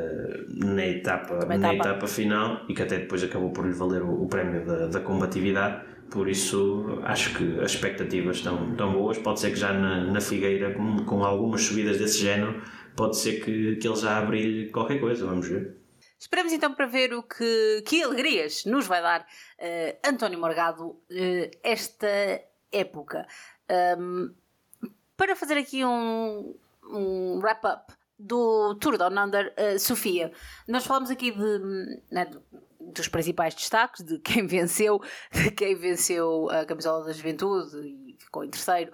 uh, na, etapa, na etapa final, e que até depois acabou por lhe valer o, o prémio da, da combatividade. Por isso acho que as expectativas estão, estão boas. Pode ser que já na, na Figueira, com, com algumas subidas desse género, pode ser que, que ele já abrilhe qualquer coisa, vamos ver. Esperamos então para ver o que, que alegrias nos vai dar uh, António Morgado uh, esta época. Um, para fazer aqui um, um wrap-up do Tour Down Under, uh, Sofia, nós falamos aqui de, né, de, dos principais destaques, de quem venceu, de quem venceu a camisola da Juventude e ficou em terceiro,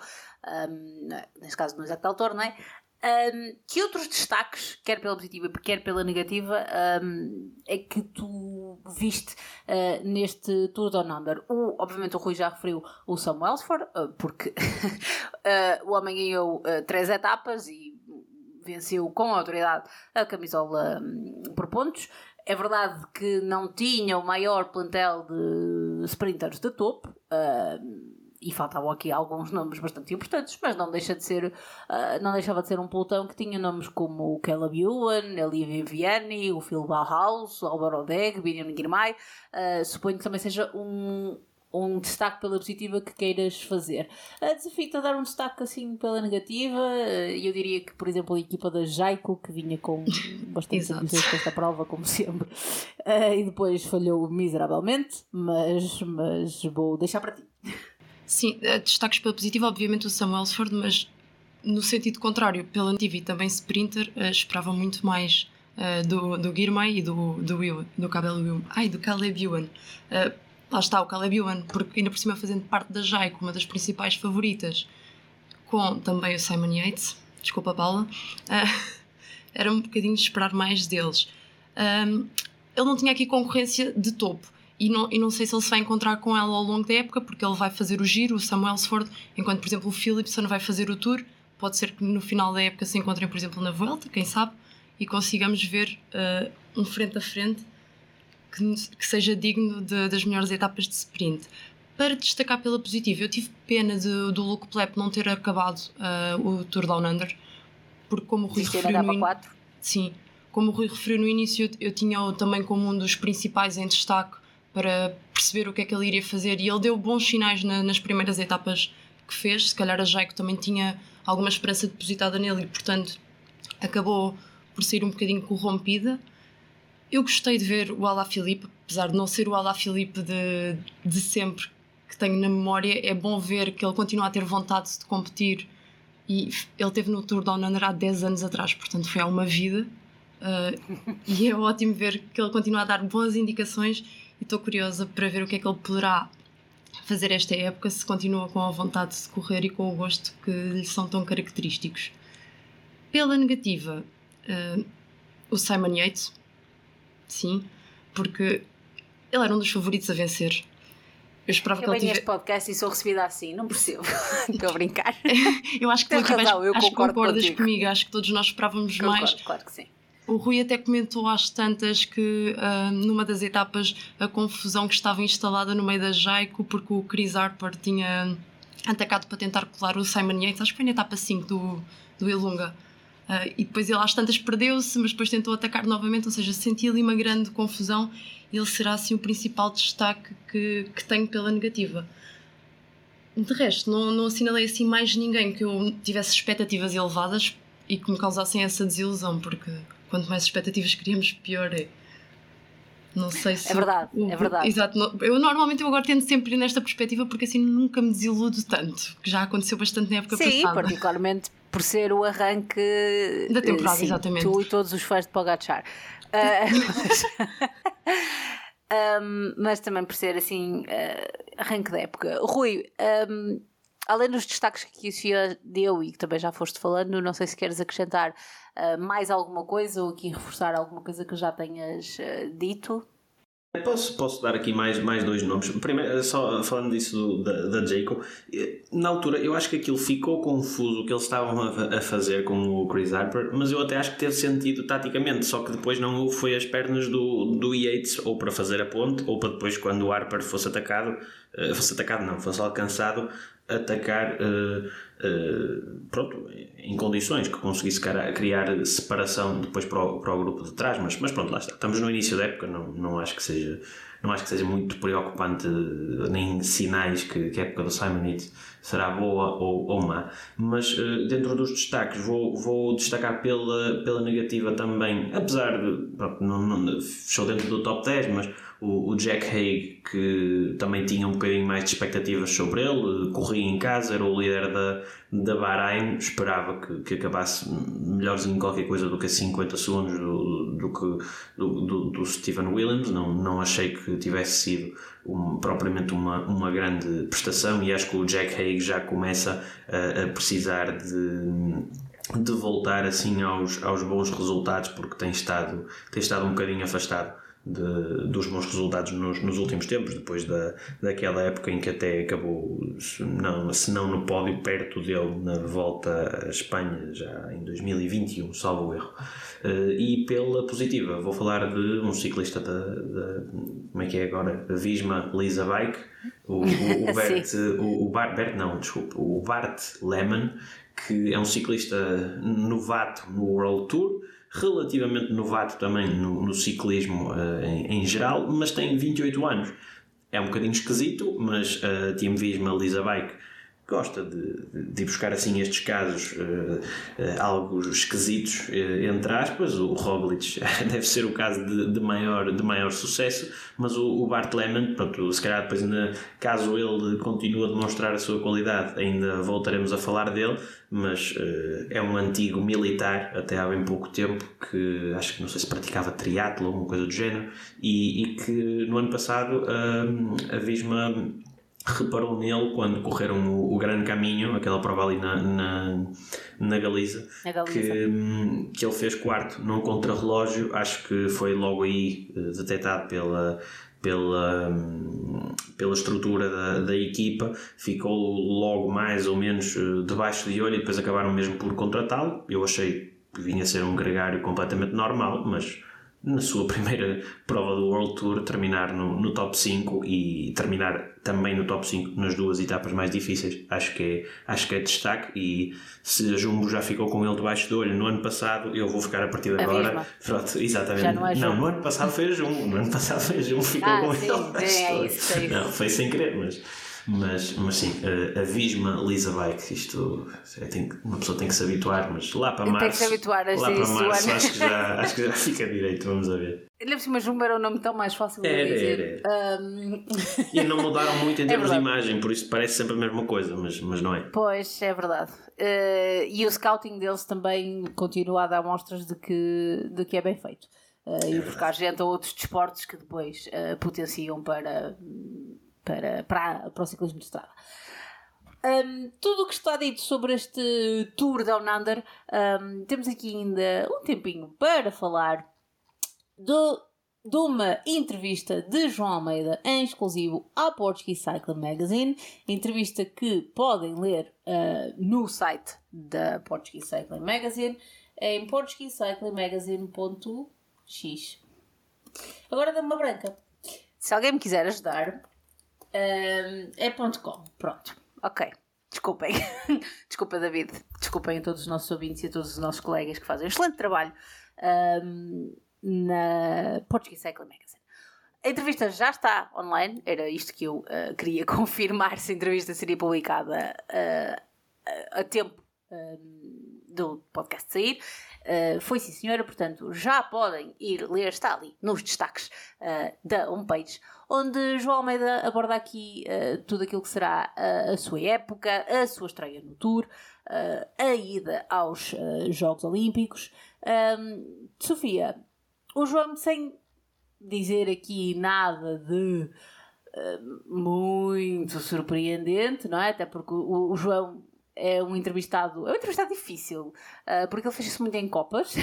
um, neste caso no Isaac Del Toro, não é? Um, que outros destaques, quer pela positiva quer pela negativa, um, é que tu viste uh, neste Tour Down Under? O, obviamente o Rui já referiu o Sam Welsford, uh, porque uh, o homem ganhou uh, três etapas e venceu com autoridade a camisola um, por pontos. É verdade que não tinha o maior plantel de sprinters de topo, uh, e faltavam aqui alguns nomes bastante importantes, mas não deixa de ser, uh, não deixava de ser um pelotão que tinha nomes como o Caleb Ewan, Olivier Vianney, o Phil Bauhaus, o Álvaro Odeg, Benjamin Girmay. Uh, suponho que também seja um, um destaque pela positiva que queiras fazer. Uh, Desafio-te a dar um destaque assim pela negativa. Uh, eu diria que, por exemplo, a equipa da Jaico, que vinha com bastante ambições para esta prova, como sempre, uh, e depois falhou miseravelmente, mas, mas vou deixar para ti. Sim, destaques pela positiva, obviamente o Sam Welsford, mas no sentido contrário, pela negativa e também sprinter, uh, esperava muito mais uh, do, do Girmay e do, do, Ewan, do, Caleb, ai, do Caleb Ewan. Uh, lá está o Caleb Ewan, porque ainda por cima fazendo parte da Jaico, uma das principais favoritas, com também o Simon Yates, desculpa Paula, uh, era um bocadinho de esperar mais deles. Um, ele não tinha aqui concorrência de topo. E não, e não sei se ele se vai encontrar com ela ao longo da época, porque ele vai fazer o Giro, o Sam Welsford, enquanto, por exemplo, o Philipsen vai fazer o Tour. Pode ser que no final da época se encontrem, por exemplo, na Vuelta, quem sabe, e consigamos ver uh, um frente a frente que, que seja digno de, das melhores etapas de sprint. Para destacar pela positiva, eu tive pena de, do Luke Plep não ter acabado uh, o Tour Down Under, porque como o Rui referiu no, in... Sim, como o Rui referiu no início, eu, eu tinha-o também como um dos principais em destaque para perceber o que é que ele iria fazer, e ele deu bons sinais na, nas primeiras etapas que fez. Se calhar a Jaico também tinha alguma esperança depositada nele e, portanto, acabou por sair um bocadinho corrompida. eu gostei de ver o Alaphilippe, apesar de não ser o Alaphilippe de, de sempre que tenho na memória. É bom ver que ele continua a ter vontade de competir, e ele esteve no Tour Down Under há dez anos atrás, portanto foi há uma vida. Uh, e é ótimo ver que ele continua a dar boas indicações, e estou curiosa para ver o que é que ele poderá fazer esta época, se continua com a vontade de correr e com o gosto que lhe são tão característicos. Pela negativa, uh, o Simon Yates, sim, porque ele era um dos favoritos a vencer. Eu esperava eu que ele venho tivesse... este podcast e sou recebida assim, não percebo. Estou a brincar. Eu acho que tu razão, vais, eu acho que concordas contigo. comigo, acho que todos nós esperávamos Concordo, mais. Claro que sim. O Rui até comentou às tantas que uh, numa das etapas a confusão que estava instalada no meio da Jaico, porque o Chris Harper tinha atacado para tentar colar o Simon Yates, acho que foi na etapa cinco do, do Ilunga. Uh, e depois ele às tantas perdeu-se, mas depois tentou atacar novamente, ou seja, senti ali uma grande confusão. Ele será assim o principal destaque que, que tenho pela negativa. De resto, não, não assinalei assim mais ninguém que eu tivesse expectativas elevadas e que me causassem essa desilusão, porque quanto mais expectativas criamos, pior é. Não sei se... É verdade, o, é verdade. Exato. Eu normalmente eu agora tento sempre ir nesta perspectiva, porque assim nunca me desiludo tanto, que já aconteceu bastante na época Sim, passada. particularmente por ser o arranque da temporada, sim, exatamente. Tu e todos os fãs de Pogacar. Uh, mas, um, mas também por ser assim uh, arranque da época. Rui, um, além dos destaques que o senhor deu e que também já foste falando, não sei se queres acrescentar uh, mais alguma coisa ou aqui reforçar alguma coisa que já tenhas uh, dito. Posso, posso dar aqui mais, mais dois nomes. Primeiro, só falando disso do, da, da Jayco, na altura eu acho que aquilo ficou confuso o que eles estavam a, a fazer com o Chris Harper, mas eu até acho que teve sentido taticamente, só que depois não foi as pernas do, do Yates, ou para fazer a ponte, ou para depois, quando o Harper fosse atacado, uh, fosse atacado não, fosse alcançado, atacar uh, uh, pronto, em condições que conseguisse criar separação depois para o, para o grupo de trás, mas, mas pronto, lá está, estamos no início da época, não, não, acho, que seja, não acho que seja muito preocupante, nem sinais que, que a época do Simon Yates será boa ou, ou má, mas uh, dentro dos destaques vou, vou destacar pela, pela negativa também, apesar de, pronto, não, não, fechou dentro do top dez, mas o, o Jack Haig, que também tinha um bocadinho mais de expectativas sobre ele, corria em casa, era o líder da, da Bahrein, esperava que, que acabasse melhorzinho qualquer coisa do que a cinquenta segundos do, do, que, do, do, do Stephen Williams, não, não achei que tivesse sido um, propriamente uma, uma grande prestação, e acho que o Jack Haig já começa a, a precisar de, de voltar assim aos, aos bons resultados, porque tem estado, tem estado um bocadinho afastado De, dos bons resultados nos, nos últimos tempos, depois da, daquela época em que até acabou, se não, se não no pódio, perto dele na volta à Espanha, já em dois mil e vinte e um, salvo o erro. Uh, e pela positiva, vou falar de um ciclista da, da como é que é agora? A Visma Lease Bike, o, o, o Bert, o, o Bart, Bert, não, desculpe, o Bart Lehmann, que é um ciclista novato no World Tour, relativamente novato também no, no ciclismo uh, em, em geral, mas tem vinte e oito anos. É um bocadinho esquisito, mas a Team Visma Lease Bike gosta de, de buscar assim estes casos uh, uh, algo esquisitos, uh, entre aspas. O Roglic deve ser o caso de, de, maior, de maior sucesso, mas o, o Bart Lehmann, pronto, se calhar depois ainda, caso ele continue a demonstrar a sua qualidade, ainda voltaremos a falar dele, mas uh, é um antigo militar, até há bem pouco tempo, que acho que não sei se praticava triatlo ou uma coisa do género, e, e que no ano passado uh, a Visma reparou nele quando correram o, o Grande Caminho, aquela prova ali na, na, na Galiza, que, que ele fez quarto num contrarrelógio. Acho que foi logo aí detectado pela, pela, pela estrutura da, da equipa, ficou logo mais ou menos debaixo de olho, e depois acabaram mesmo por contratá-lo. Eu achei que vinha a ser um gregário completamente normal, mas na sua primeira prova do World Tour terminar no, no top cinco, e terminar também no top cinco nas duas etapas mais difíceis, acho que é, acho que é destaque. E se a Jumbo já ficou com ele debaixo do olho no ano passado, eu vou ficar a partir de a agora. Pronto, exatamente. Já não, é não, no ano passado foi a Jumbo, no ano passado foi a Jumbo, ficou ah, com sim, ele debaixo sim, do olho. é isso, é isso. Não, foi sem querer, mas Mas, mas sim, a, a Visma Lisa Bike, isto é, tem, uma pessoa tem que se habituar, mas lá para março, tem que se habituar a lá para isso, março Ana. acho, que já, acho que já fica direito, vamos a ver. Ainda por cima, Jumbo era um nome tão mais fácil de Era, dizer. era, era. Um... E não mudaram muito em É termos de verdade. imagem, por isso parece sempre a mesma coisa, mas, mas não é. Pois, é verdade. Uh, e o scouting deles também continua a dar mostras de que, de que é bem feito. Uh, e buscar gente a outros desportos que depois uh, potenciam para, para, para, para o ciclismo de estrada. Um, tudo o que está dito sobre este Tour Down Under, um, temos aqui ainda um tempinho para falar do, de uma entrevista de João Almeida em exclusivo à Portuguese Cycling Magazine, entrevista que podem ler uh, no site da Portuguese Cycling Magazine em portuguese cycling magazine ponto x. Agora dá-me uma branca. Se alguém me quiser ajudar, um, é .com. Pronto. Ok. Desculpem. Desculpa, David. Desculpem a todos os nossos ouvintes e a todos os nossos colegas que fazem um excelente trabalho um, na Portuguese Cycling Magazine. A entrevista já está online. Era isto que eu uh, queria confirmar se a entrevista seria publicada uh, a, a tempo um, do podcast sair. Uh, foi sim, senhora. Portanto, já podem ir ler. Está ali nos destaques uh, da homepage, onde João Almeida aborda aqui uh, tudo aquilo que será uh, a sua época, a sua estreia no Tour, uh, a ida aos uh, Jogos Olímpicos. Um, Sofia, o João, sem dizer aqui nada de uh, muito surpreendente, não é? Até porque o, o João é um entrevistado, é um entrevistado difícil, uh, porque ele fez isso muito em copas.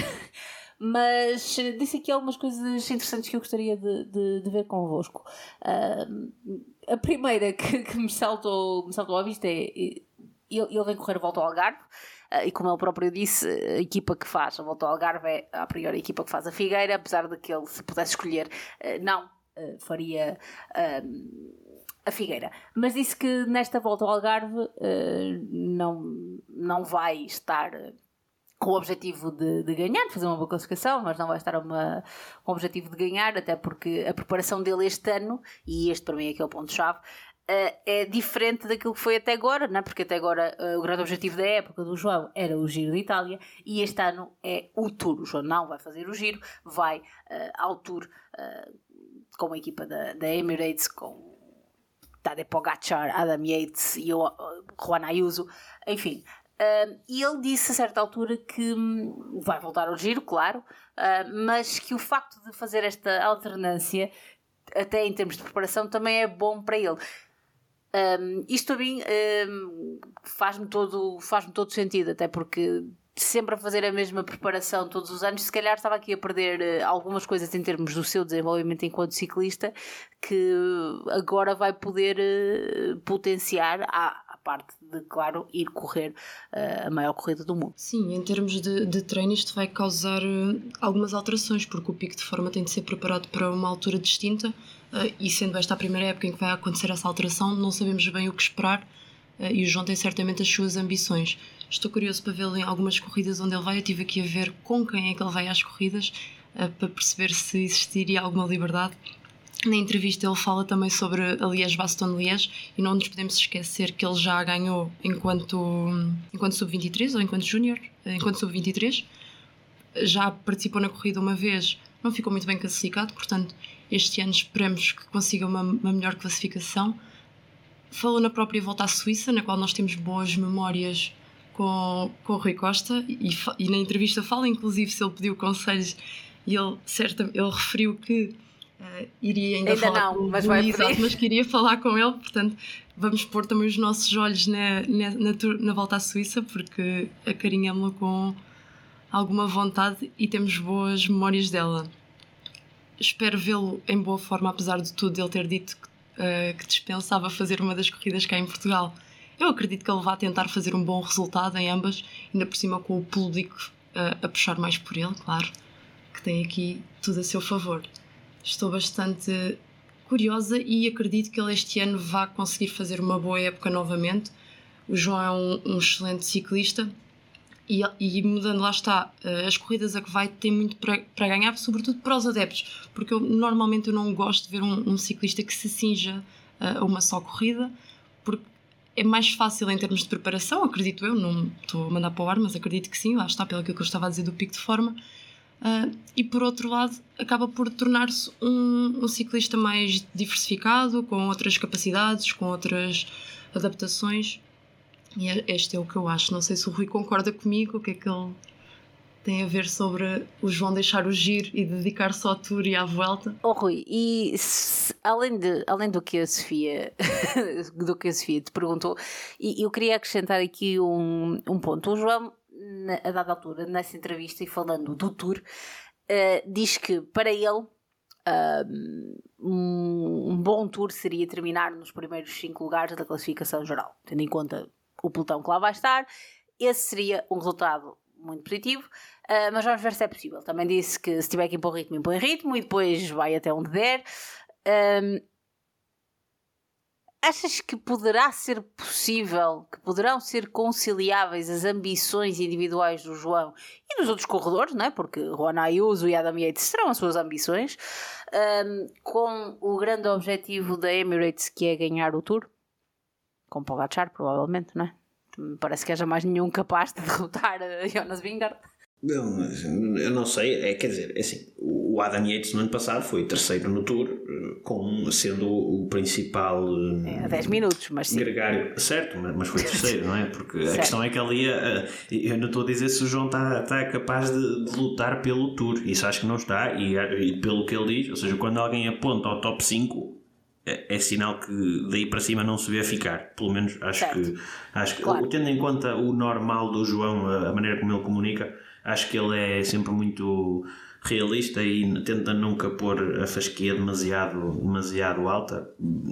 Mas disse aqui algumas coisas interessantes que eu gostaria de, de, de ver convosco. Uh, a primeira que, que me, saltou, me saltou à vista é ele, ele vem correr a volta ao Algarve, uh, e como ele próprio disse, a equipa que faz a volta ao Algarve é a priori a equipa que faz a Figueira, apesar de que ele, se pudesse escolher, uh, não uh, faria uh, a Figueira. Mas disse que nesta volta ao Algarve uh, não, não vai estar com o objetivo de, de ganhar, de fazer uma boa classificação, mas não vai estar uma, com o objetivo de ganhar, até porque a preparação dele este ano, e este para mim é que é o ponto-chave, uh, é diferente daquilo que foi até agora, não é? Porque até agora uh, o grande objetivo da época do João era o Giro de Itália, e este ano é o Tour. O João não vai fazer o Giro, vai uh, ao Tour uh, com a equipa da, da Emirates, com Tadej Pogacar, Adam Yates e o uh, Juan Ayuso, enfim. Uh, e ele disse a certa altura que hum, vai voltar ao Giro, claro, uh, mas que o facto de fazer esta alternância, até em termos de preparação, também é bom para ele. Um, isto a mim um, faz-me todo, faz-me todo sentido, até porque sempre a fazer a mesma preparação todos os anos, se calhar estava aqui a perder uh, algumas coisas em termos do seu desenvolvimento enquanto ciclista, que agora vai poder uh, potenciar à, à parte de, claro, ir correr uh, a maior corrida do mundo. Sim, em termos de, de treino isto vai causar uh, algumas alterações, porque o pico de forma tem de ser preparado para uma altura distinta, uh, e sendo esta a primeira época em que vai acontecer essa alteração, não sabemos bem o que esperar, uh, e o João tem certamente as suas ambições. Estou curioso para vê-lo em algumas corridas onde ele vai. Eu estive aqui a ver com quem é que ele vai às corridas, uh, para perceber se existiria alguma liberdade. Na entrevista ele fala também sobre a Liège-Bastogne-Liège, e não nos podemos esquecer que ele já ganhou enquanto, enquanto sub vinte e três ou enquanto júnior, enquanto sub vinte e três. Já participou na corrida uma vez, não ficou muito bem classificado, portanto este ano esperemos que consiga uma, uma melhor classificação. Falou na própria volta à Suíça, na qual nós temos boas memórias com, com o Rui Costa, e, e na entrevista fala inclusive se ele pediu conselhos, e ele, certo, ele referiu que Uh, iria ainda, ainda falar não, com mas, o vai Luís, mas queria falar com ele, portanto vamos pôr também os nossos olhos na, na, na, na volta à Suíça, porque acarinhamos-la com alguma vontade e temos boas memórias dela. Espero vê-lo em boa forma, apesar de tudo ele ter dito que, uh, que dispensava fazer uma das corridas cá em Portugal. Eu acredito que ele vai tentar fazer um bom resultado em ambas, ainda por cima com o público uh, a puxar mais por ele, claro, que tem aqui tudo a seu favor. Estou bastante curiosa e acredito que ele este ano vai conseguir fazer uma boa época novamente. O João é um, um excelente ciclista e, e mudando, lá está, as corridas a que vai tem muito para, para ganhar, sobretudo para os adeptos, porque eu, normalmente eu não gosto de ver um, um ciclista que se cinja a uma só corrida, porque é mais fácil em termos de preparação, acredito eu, não estou a mandar para o ar, mas acredito que sim, lá está, pelo que eu estava a dizer do pico de forma. Uh, e por outro lado, acaba por tornar-se um, um ciclista mais diversificado, com outras capacidades, com outras adaptações. E este é o que eu acho. Não sei se o Rui concorda comigo, o que é que ele tem a ver sobre o João deixar o giro e dedicar-se ao Tour e à Vuelta. Oh Rui, e se, além, de, além do que a Sofia do que a Sofia te perguntou, e eu queria acrescentar aqui um, um ponto. O João, na, a dada altura, nessa entrevista e falando do Tour, uh, diz que para ele uh, um, um bom Tour seria terminar nos primeiros cinco lugares da classificação geral, tendo em conta o pelotão que lá vai estar. Esse seria um resultado muito positivo, uh, mas vamos ver se é possível. Também disse que se tiver que impor ritmo, impõe ritmo e depois vai até onde der. Um, achas que poderá ser possível, que poderão ser conciliáveis as ambições individuais do João e dos outros corredores, não é? Porque Juan Ayuso e Adam Yates terão as suas ambições, um, com o grande objetivo da Emirates, que é ganhar o Tour? Com Pogačar, provavelmente, não é? Parece que haja mais nenhum capaz de derrotar Jonas Vingegaard. Não, eu não sei, é, quer dizer, é assim, o Adam Yates no ano passado foi terceiro no Tour, com, sendo o principal é, a dez minutos, mas sim. Gregário, certo, mas foi terceiro, não é? Porque a questão é que ali, eu não estou a dizer se o João está, está capaz de, de lutar pelo Tour, isso acho que não está, e, e pelo que ele diz, ou seja, quando alguém aponta ao top cinco, É, é sinal que daí para cima não se vê ficar. Pelo menos acho certo. que, acho que claro. Tendo em conta o normal do João, a, a maneira como ele comunica, acho que ele é sempre muito realista e tenta nunca pôr a fasquia demasiado, demasiado alta.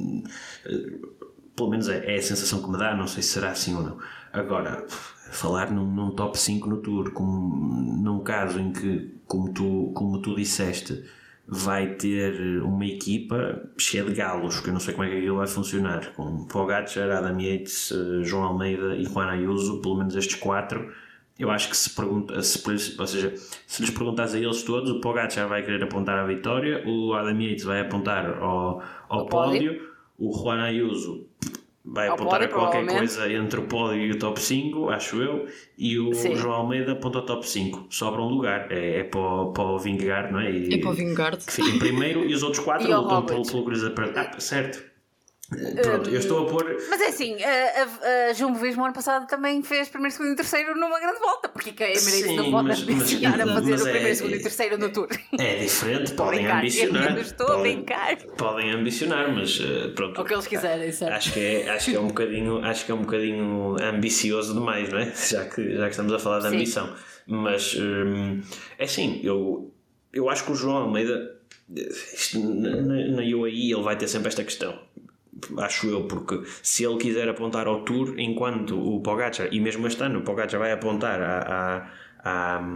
Pelo menos é, é a sensação que me dá, não sei se será assim ou não. Agora, falar num, num top cinco no Tour, como, num caso em que, como tu, como tu disseste, vai ter uma equipa cheia de galos, que eu não sei como é que aquilo vai funcionar, com Pogačar, Adam Yates, João Almeida e Juan Ayuso, pelo menos estes quatro. Eu acho que se pergunta, se, ou seja, se lhes perguntas a eles todos, o Pogačar vai querer apontar à vitória, o Adam Yates vai apontar ao, ao pódio, pódio, o Juan Ayuso vai ao apontar pódio, a qualquer coisa entre o pódio e o top cinco, acho eu, e o Sim. João Almeida aponta ao top cinco. Sobra um lugar, é, é para, o, para o Vingegaard, não é? E, é para o Vingegaard. Que fica em primeiro e os outros quatro lutam pelo, pelo Cruz para... Ah, certo. Pronto, eu estou a pôr... Mas é assim, a, a, a Jumbo Visma ano passado também fez primeiro, segundo e terceiro numa grande volta, porque a Emirates Sim, não pode mas, ambicionar mas, a fazer o primeiro, é, segundo e terceiro no Tour. É diferente, podem brincar, ambicionar. Eu estou podem, a brincar. Podem ambicionar, mas pronto. O que eles quiserem, certo? Acho que é, acho que é um bocadinho, acho que é um bocadinho ambicioso demais, não é? Já que, já que estamos a falar de ambição. Mas hum, é assim, eu, eu acho que o João Almeida, isto, na, na U A E ele vai ter sempre esta questão. Acho eu, porque se ele quiser apontar ao Tour, enquanto o Pogačar, e mesmo este ano o Pogačar vai apontar a, a, a,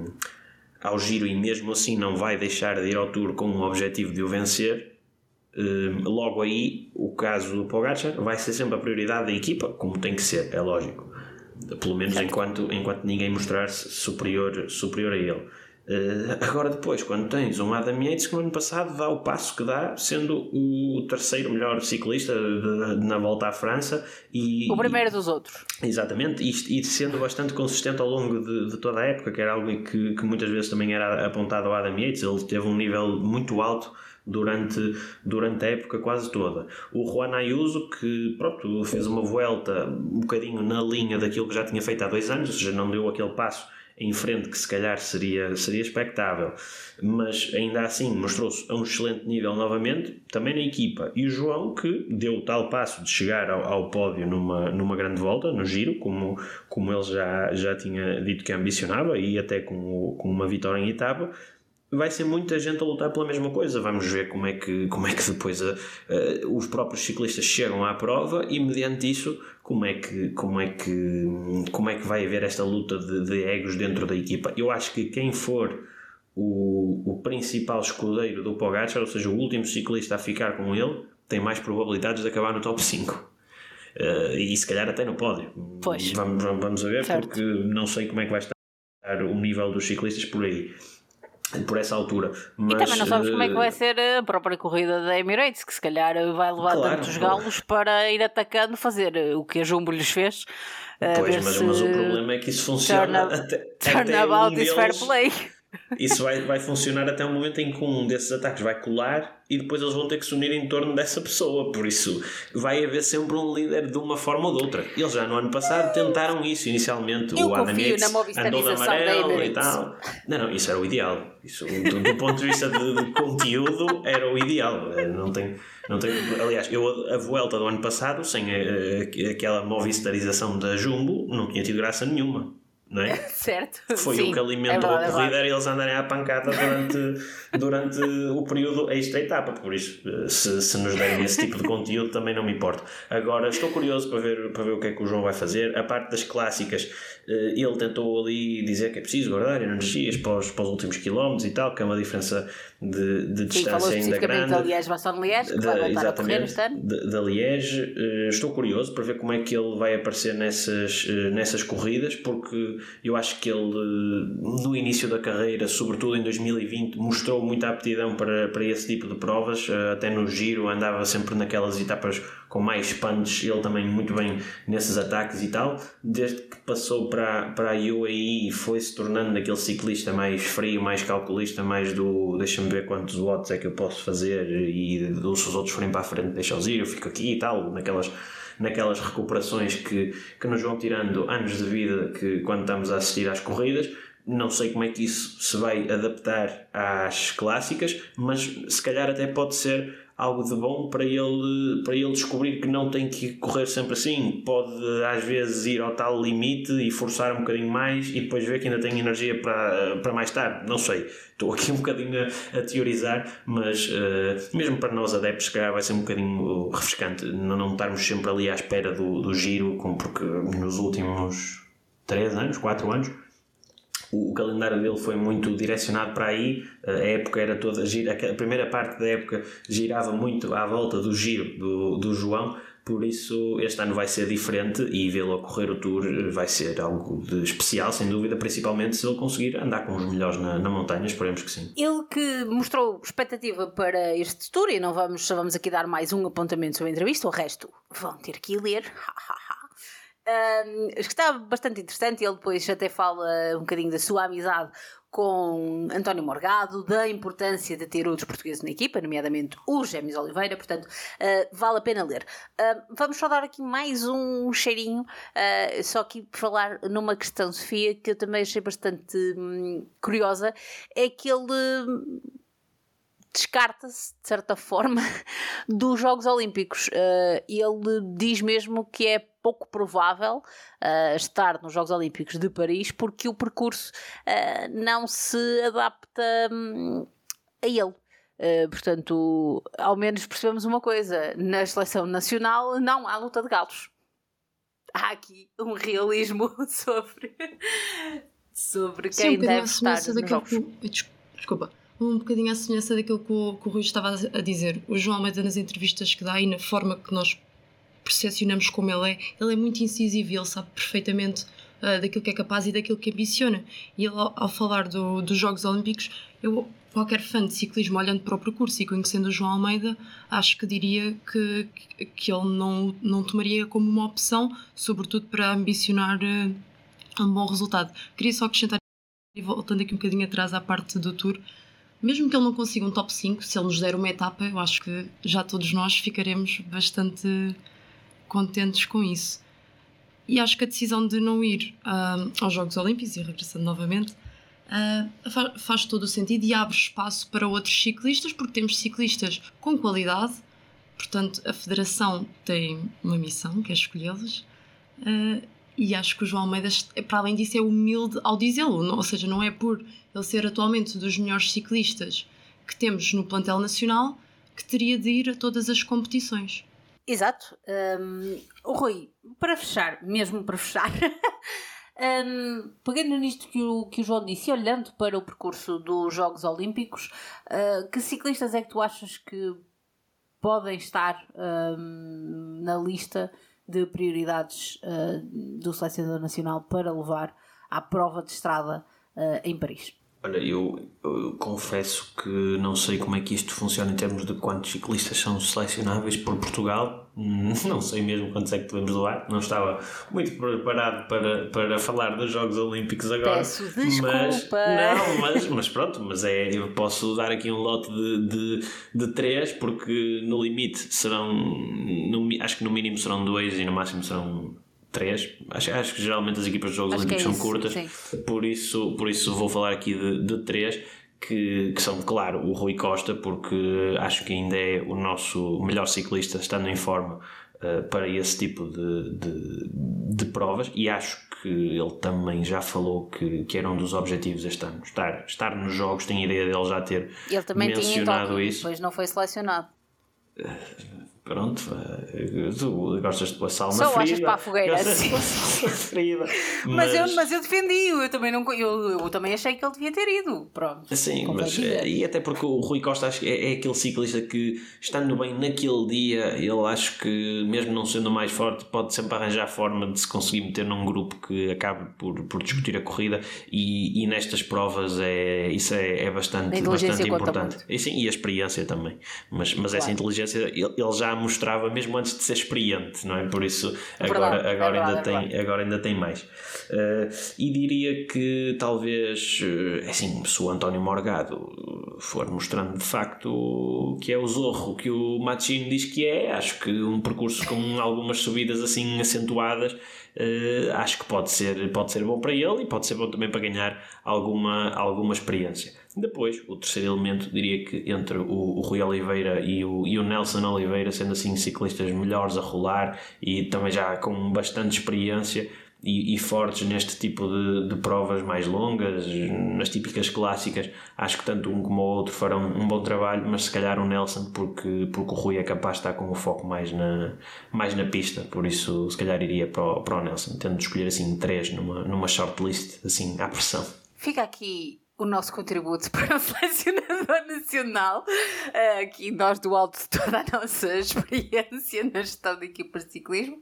ao Giro e mesmo assim não vai deixar de ir ao Tour com o objetivo de o vencer, logo aí o caso do Pogačar vai ser sempre a prioridade da equipa, como tem que ser, é lógico, pelo menos enquanto, enquanto ninguém mostrar-se superior, superior a ele. Uh, agora depois, quando tens um Adam Yates que no ano passado dá o passo que dá, sendo o terceiro melhor ciclista de, de, na volta à França e, o primeiro dos outros, exatamente, e, e sendo bastante consistente ao longo de, de toda a época, que era algo que, que muitas vezes também era apontado ao Adam Yates. Ele teve um nível muito alto durante, durante a época quase toda. O Juan Ayuso, que pronto, fez uma volta um bocadinho na linha daquilo que já tinha feito há dois anos, ou seja, não deu aquele passo em frente que se calhar seria, seria expectável, mas ainda assim mostrou-se a um excelente nível novamente, também na equipa. E o João, que deu o tal passo de chegar ao, ao pódio numa, numa grande volta, no Giro, como, como ele já, já tinha dito que ambicionava, e até com, com uma vitória em etapa. Vai ser muita gente a lutar pela mesma coisa. Vamos ver como é que, como é que depois a, a, os próprios ciclistas chegam à prova e, mediante isso, como é que, como é que, como é que vai haver esta luta de, de egos dentro da equipa. Eu acho que quem for o, o principal escudeiro do Pogačar, ou seja, o último ciclista a ficar com ele, tem mais probabilidades de acabar no top cinco. Uh, e se calhar até no pódio. Pois. Vamos, vamos a ver, certo. Porque não sei como é que vai estar o nível dos ciclistas por aí. por essa altura. Mas, e também não sabes como é que vai ser a própria corrida da Emirates, que se calhar vai levar claro, tantos galos para ir atacando, fazer o que a Jumbo lhes fez. Pois, mas, mas o problema é que isso funciona turn até, turn até about um this deles, fair play. Isso vai, vai funcionar até o momento em que um desses ataques vai colar e depois eles vão ter que se unir em torno dessa pessoa. Por isso vai haver sempre um líder de uma forma ou de outra. Eles já no ano passado tentaram isso inicialmente. Eu o Adam confio Yates na andou de movistarização da amarelo e Emirates. tal. Não, não, isso era o ideal. Isso, do, do ponto de vista de, de conteúdo, era o ideal. Não tem, não tem, aliás, eu a Vuelta do ano passado, sem a, a, aquela movistarização da Jumbo, não tinha tido graça nenhuma. Não é? Certo. Foi Sim, o que alimentou é a verdade, corrida é e eles andarem à pancada durante, durante o período extra etapa. Por isso, se, se nos derem esse tipo de conteúdo, também não me importa. Agora, estou curioso para ver, para ver o que é que o João vai fazer. A parte das clássicas, ele tentou ali dizer que é preciso guardar energias para os, para os últimos quilómetros e tal, que é uma diferença de, de distância falou ainda grande. da Liège-Bastogne-Liège, que vai voltar a correr este ano. Da Liège. Estou curioso para ver como é que ele vai aparecer nessas, nessas corridas, porque eu acho que ele no início da carreira, sobretudo em dois mil e vinte, mostrou muita aptidão para, para esse tipo de provas. Até no Giro andava sempre naquelas etapas com mais punch, ele também muito bem nesses ataques e tal. Desde que passou para, para a U A E e foi se tornando aquele ciclista mais frio, mais calculista, mais do deixa-me ver quantos watts é que eu posso fazer e se os outros forem para a frente deixa-os ir, eu fico aqui e tal, naquelas naquelas recuperações que, que nos vão tirando anos de vida que quando estamos a assistir às corridas. Não sei como é que isso se vai adaptar às clássicas, mas se calhar até pode ser algo de bom para ele, para ele descobrir que não tem que correr sempre assim, pode às vezes ir ao tal limite e forçar um bocadinho mais e depois ver que ainda tem energia para, para mais tarde. Não sei, estou aqui um bocadinho a, a teorizar, mas uh, mesmo para nós adeptos se calhar vai ser um bocadinho refrescante não, não estarmos sempre ali à espera do, do giro, como porque nos últimos três anos, quatro anos o calendário dele foi muito direcionado para aí. A época era toda a primeira parte da época girava muito à volta do giro do, do João, por isso este ano vai ser diferente e vê-lo a correr o Tour vai ser algo de especial, sem dúvida, principalmente se ele conseguir andar com os melhores na, na montanha, esperemos que sim. Ele que mostrou expectativa para este Tour, e não vamos, vamos aqui dar mais um apontamento sobre a entrevista, o resto vão ter que ir ler. Um, acho que está bastante interessante. Ele depois até fala um bocadinho da sua amizade com António Morgado, da importância de ter outros portugueses na equipa, nomeadamente os Gêmeos Oliveira, portanto uh, vale a pena ler. Uh, vamos só dar aqui mais um cheirinho, uh, só aqui por falar numa questão, Sofia, que eu também achei bastante hum, curiosa, é que ele hum, descarta-se, de certa forma, dos Jogos Olímpicos. Uh, ele diz mesmo que é pouco provável uh, estar nos Jogos Olímpicos de Paris porque o percurso uh, não se adapta um, a ele. Uh, portanto, ao menos percebemos uma coisa: na seleção nacional não há luta de galos. Há aqui um realismo sobre, sobre quem Sim, um deve estar nos Jogos. Que, desculpa. Um bocadinho à semelhança daquilo que o, que o Rui estava a dizer. O João Almeida, nas entrevistas que dá e na forma que nós percepcionamos como ele é, ele é muito incisivo e ele sabe perfeitamente uh, daquilo que é capaz e daquilo que ambiciona. E ele, ao, ao falar do, dos Jogos Olímpicos, eu, qualquer fã de ciclismo olhando para o percurso e conhecendo o João Almeida, acho que diria que, que ele não, não tomaria como uma opção, sobretudo para ambicionar uh, um bom resultado. Queria só acrescentar, voltando aqui um bocadinho atrás à parte do Tour, mesmo que ele não consiga um top cinco, se ele nos der uma etapa, eu acho que já todos nós ficaremos bastante contentes com isso. E acho que a decisão de não ir uh, aos Jogos Olímpicos, e regressando novamente, uh, faz, faz todo o sentido e abre espaço para outros ciclistas, porque temos ciclistas com qualidade, portanto a Federação tem uma missão, que é escolhê-los, uh, e acho que o João Almeida, para além disso, é humilde ao dizê-lo, ou seja, não é por ele ser atualmente dos melhores ciclistas que temos no plantel nacional que teria de ir a todas as competições. Exato. Um, o Rui, para fechar, mesmo para fechar, um, pegando nisto que o, que o João disse e olhando para o percurso dos Jogos Olímpicos, uh, que ciclistas é que tu achas que podem estar um, na lista de prioridades uh, do selecionador nacional para levar à prova de estrada uh, em Paris? Olha, eu, eu confesso que não sei como é que isto funciona em termos de quantos ciclistas são selecionáveis por Portugal. Não sei mesmo quantos é que podemos doar. Não estava muito preparado para, para falar dos Jogos Olímpicos agora. Peço desculpa. Mas, não, mas, mas pronto, mas é, eu posso dar aqui um lote de, de, de três, porque no limite serão, no, acho que no mínimo serão dois e no máximo serão três. Acho, acho que geralmente as equipas de Jogos acho Olímpicos é são isso, curtas, sim. por isso, por isso vou falar aqui de, de três. Que, que são, claro, o Rui Costa, porque acho que ainda é o nosso melhor ciclista, estando em forma uh, para esse tipo de, de, de provas, e acho que ele também já falou que, que era um dos objetivos este ano, estar, estar nos Jogos. Tenho ideia dele já ter ele também mencionado tinha isso. Depois não foi selecionado. Pronto, tu gostas de pôr sal na Só ferida. achas para a fogueira, Gostas sim. de pôr sal na ferida. Mas, Mas, eu, mas eu defendi-o, eu também, não, eu, eu também achei que ele devia ter ido. Pronto. Sim, Como mas vai dizer. e até porque o Rui Costa acho que é, é aquele ciclista que, estando bem naquele dia, ele acho que, mesmo não sendo mais forte, pode sempre arranjar forma de se conseguir meter num grupo que acabe por, por discutir a corrida, e, e nestas provas é, isso é, é bastante, bastante importante. E, sim, e a experiência também. Mas, mas claro, essa inteligência ele, ele já mostrava mesmo antes de ser experiente, não é? Por isso agora, verdade, agora, é ainda, verdade, tem, agora ainda tem mais. Uh, e diria que talvez, uh, assim, se o António Morgado for mostrando de facto que é o zorro que o Matchino diz que é, acho que um percurso com algumas subidas assim acentuadas, uh, acho que pode ser, pode ser bom para ele, e pode ser bom também para ganhar alguma, alguma experiência. Depois, o terceiro elemento, diria que entre o, o Rui Oliveira e o, e o Nelson Oliveira, sendo assim ciclistas melhores a rolar e também já com bastante experiência e, e fortes neste tipo de, de provas mais longas, nas típicas clássicas, acho que tanto um como o outro farão um bom trabalho, mas se calhar o Nelson, porque, porque o Rui é capaz de estar com o foco mais na, mais na pista, por isso se calhar iria para o, para o Nelson, tendo de escolher assim três numa, numa shortlist, assim, à pressão. Fica aqui o nosso contributo para o selecionador nacional, uh, aqui nós do alto de toda a nossa experiência na gestão de equipas de ciclismo.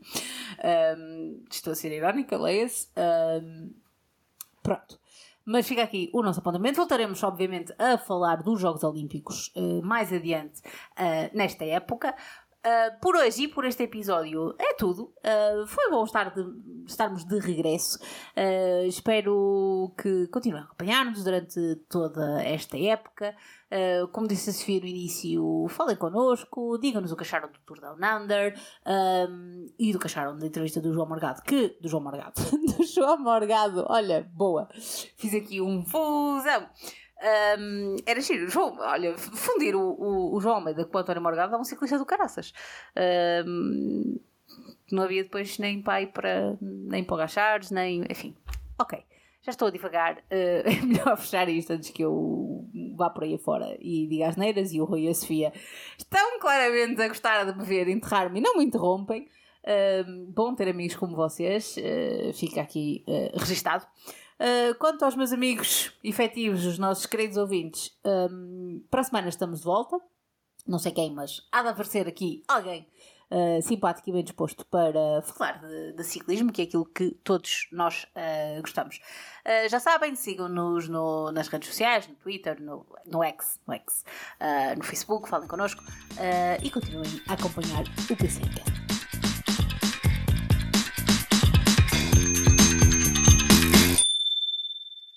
Um, estou a ser irónica, leia-se. Um, pronto. Mas fica aqui o nosso apontamento. Voltaremos, obviamente, a falar dos Jogos Olímpicos uh, mais adiante uh, nesta época. Uh, por hoje e por este episódio é tudo. Uh, foi bom estar de, estarmos de regresso. Uh, espero que continuem a acompanhar-nos durante toda esta época. Uh, como disse a Sofia no início, falem connosco, digam-nos o que acharam do Tour Down Under um, e do que acharam da entrevista do João Morgado. Que, do João Morgado, do João Morgado, olha, boa, fiz aqui um fusão. Um, era giro, João, olha, fundir o, o, o João Almeida com o António Morgado é um ciclista do caraças. Um, não havia depois nem pai para nem para agachares, nem, enfim, ok, já estou a divagar. Uh, é melhor fechar isto antes que eu vá por aí afora e diga as neiras. E o Rui e a Sofia estão claramente a gostar de me ver enterrar-me e não me interrompem. Uh, bom ter amigos como vocês, uh, fica aqui uh, registado. Uh, quanto aos meus amigos efetivos, os nossos queridos ouvintes, um, para a semana estamos de volta. Não sei quem, mas há de aparecer aqui alguém uh, simpático e bem disposto para falar de, de ciclismo, que é aquilo que todos nós uh, gostamos. Uh, já sabem, sigam-nos no, nas redes sociais, no Twitter, no, no X, no, X uh, no Facebook, falem connosco uh, e continuem a acompanhar o P C Cast.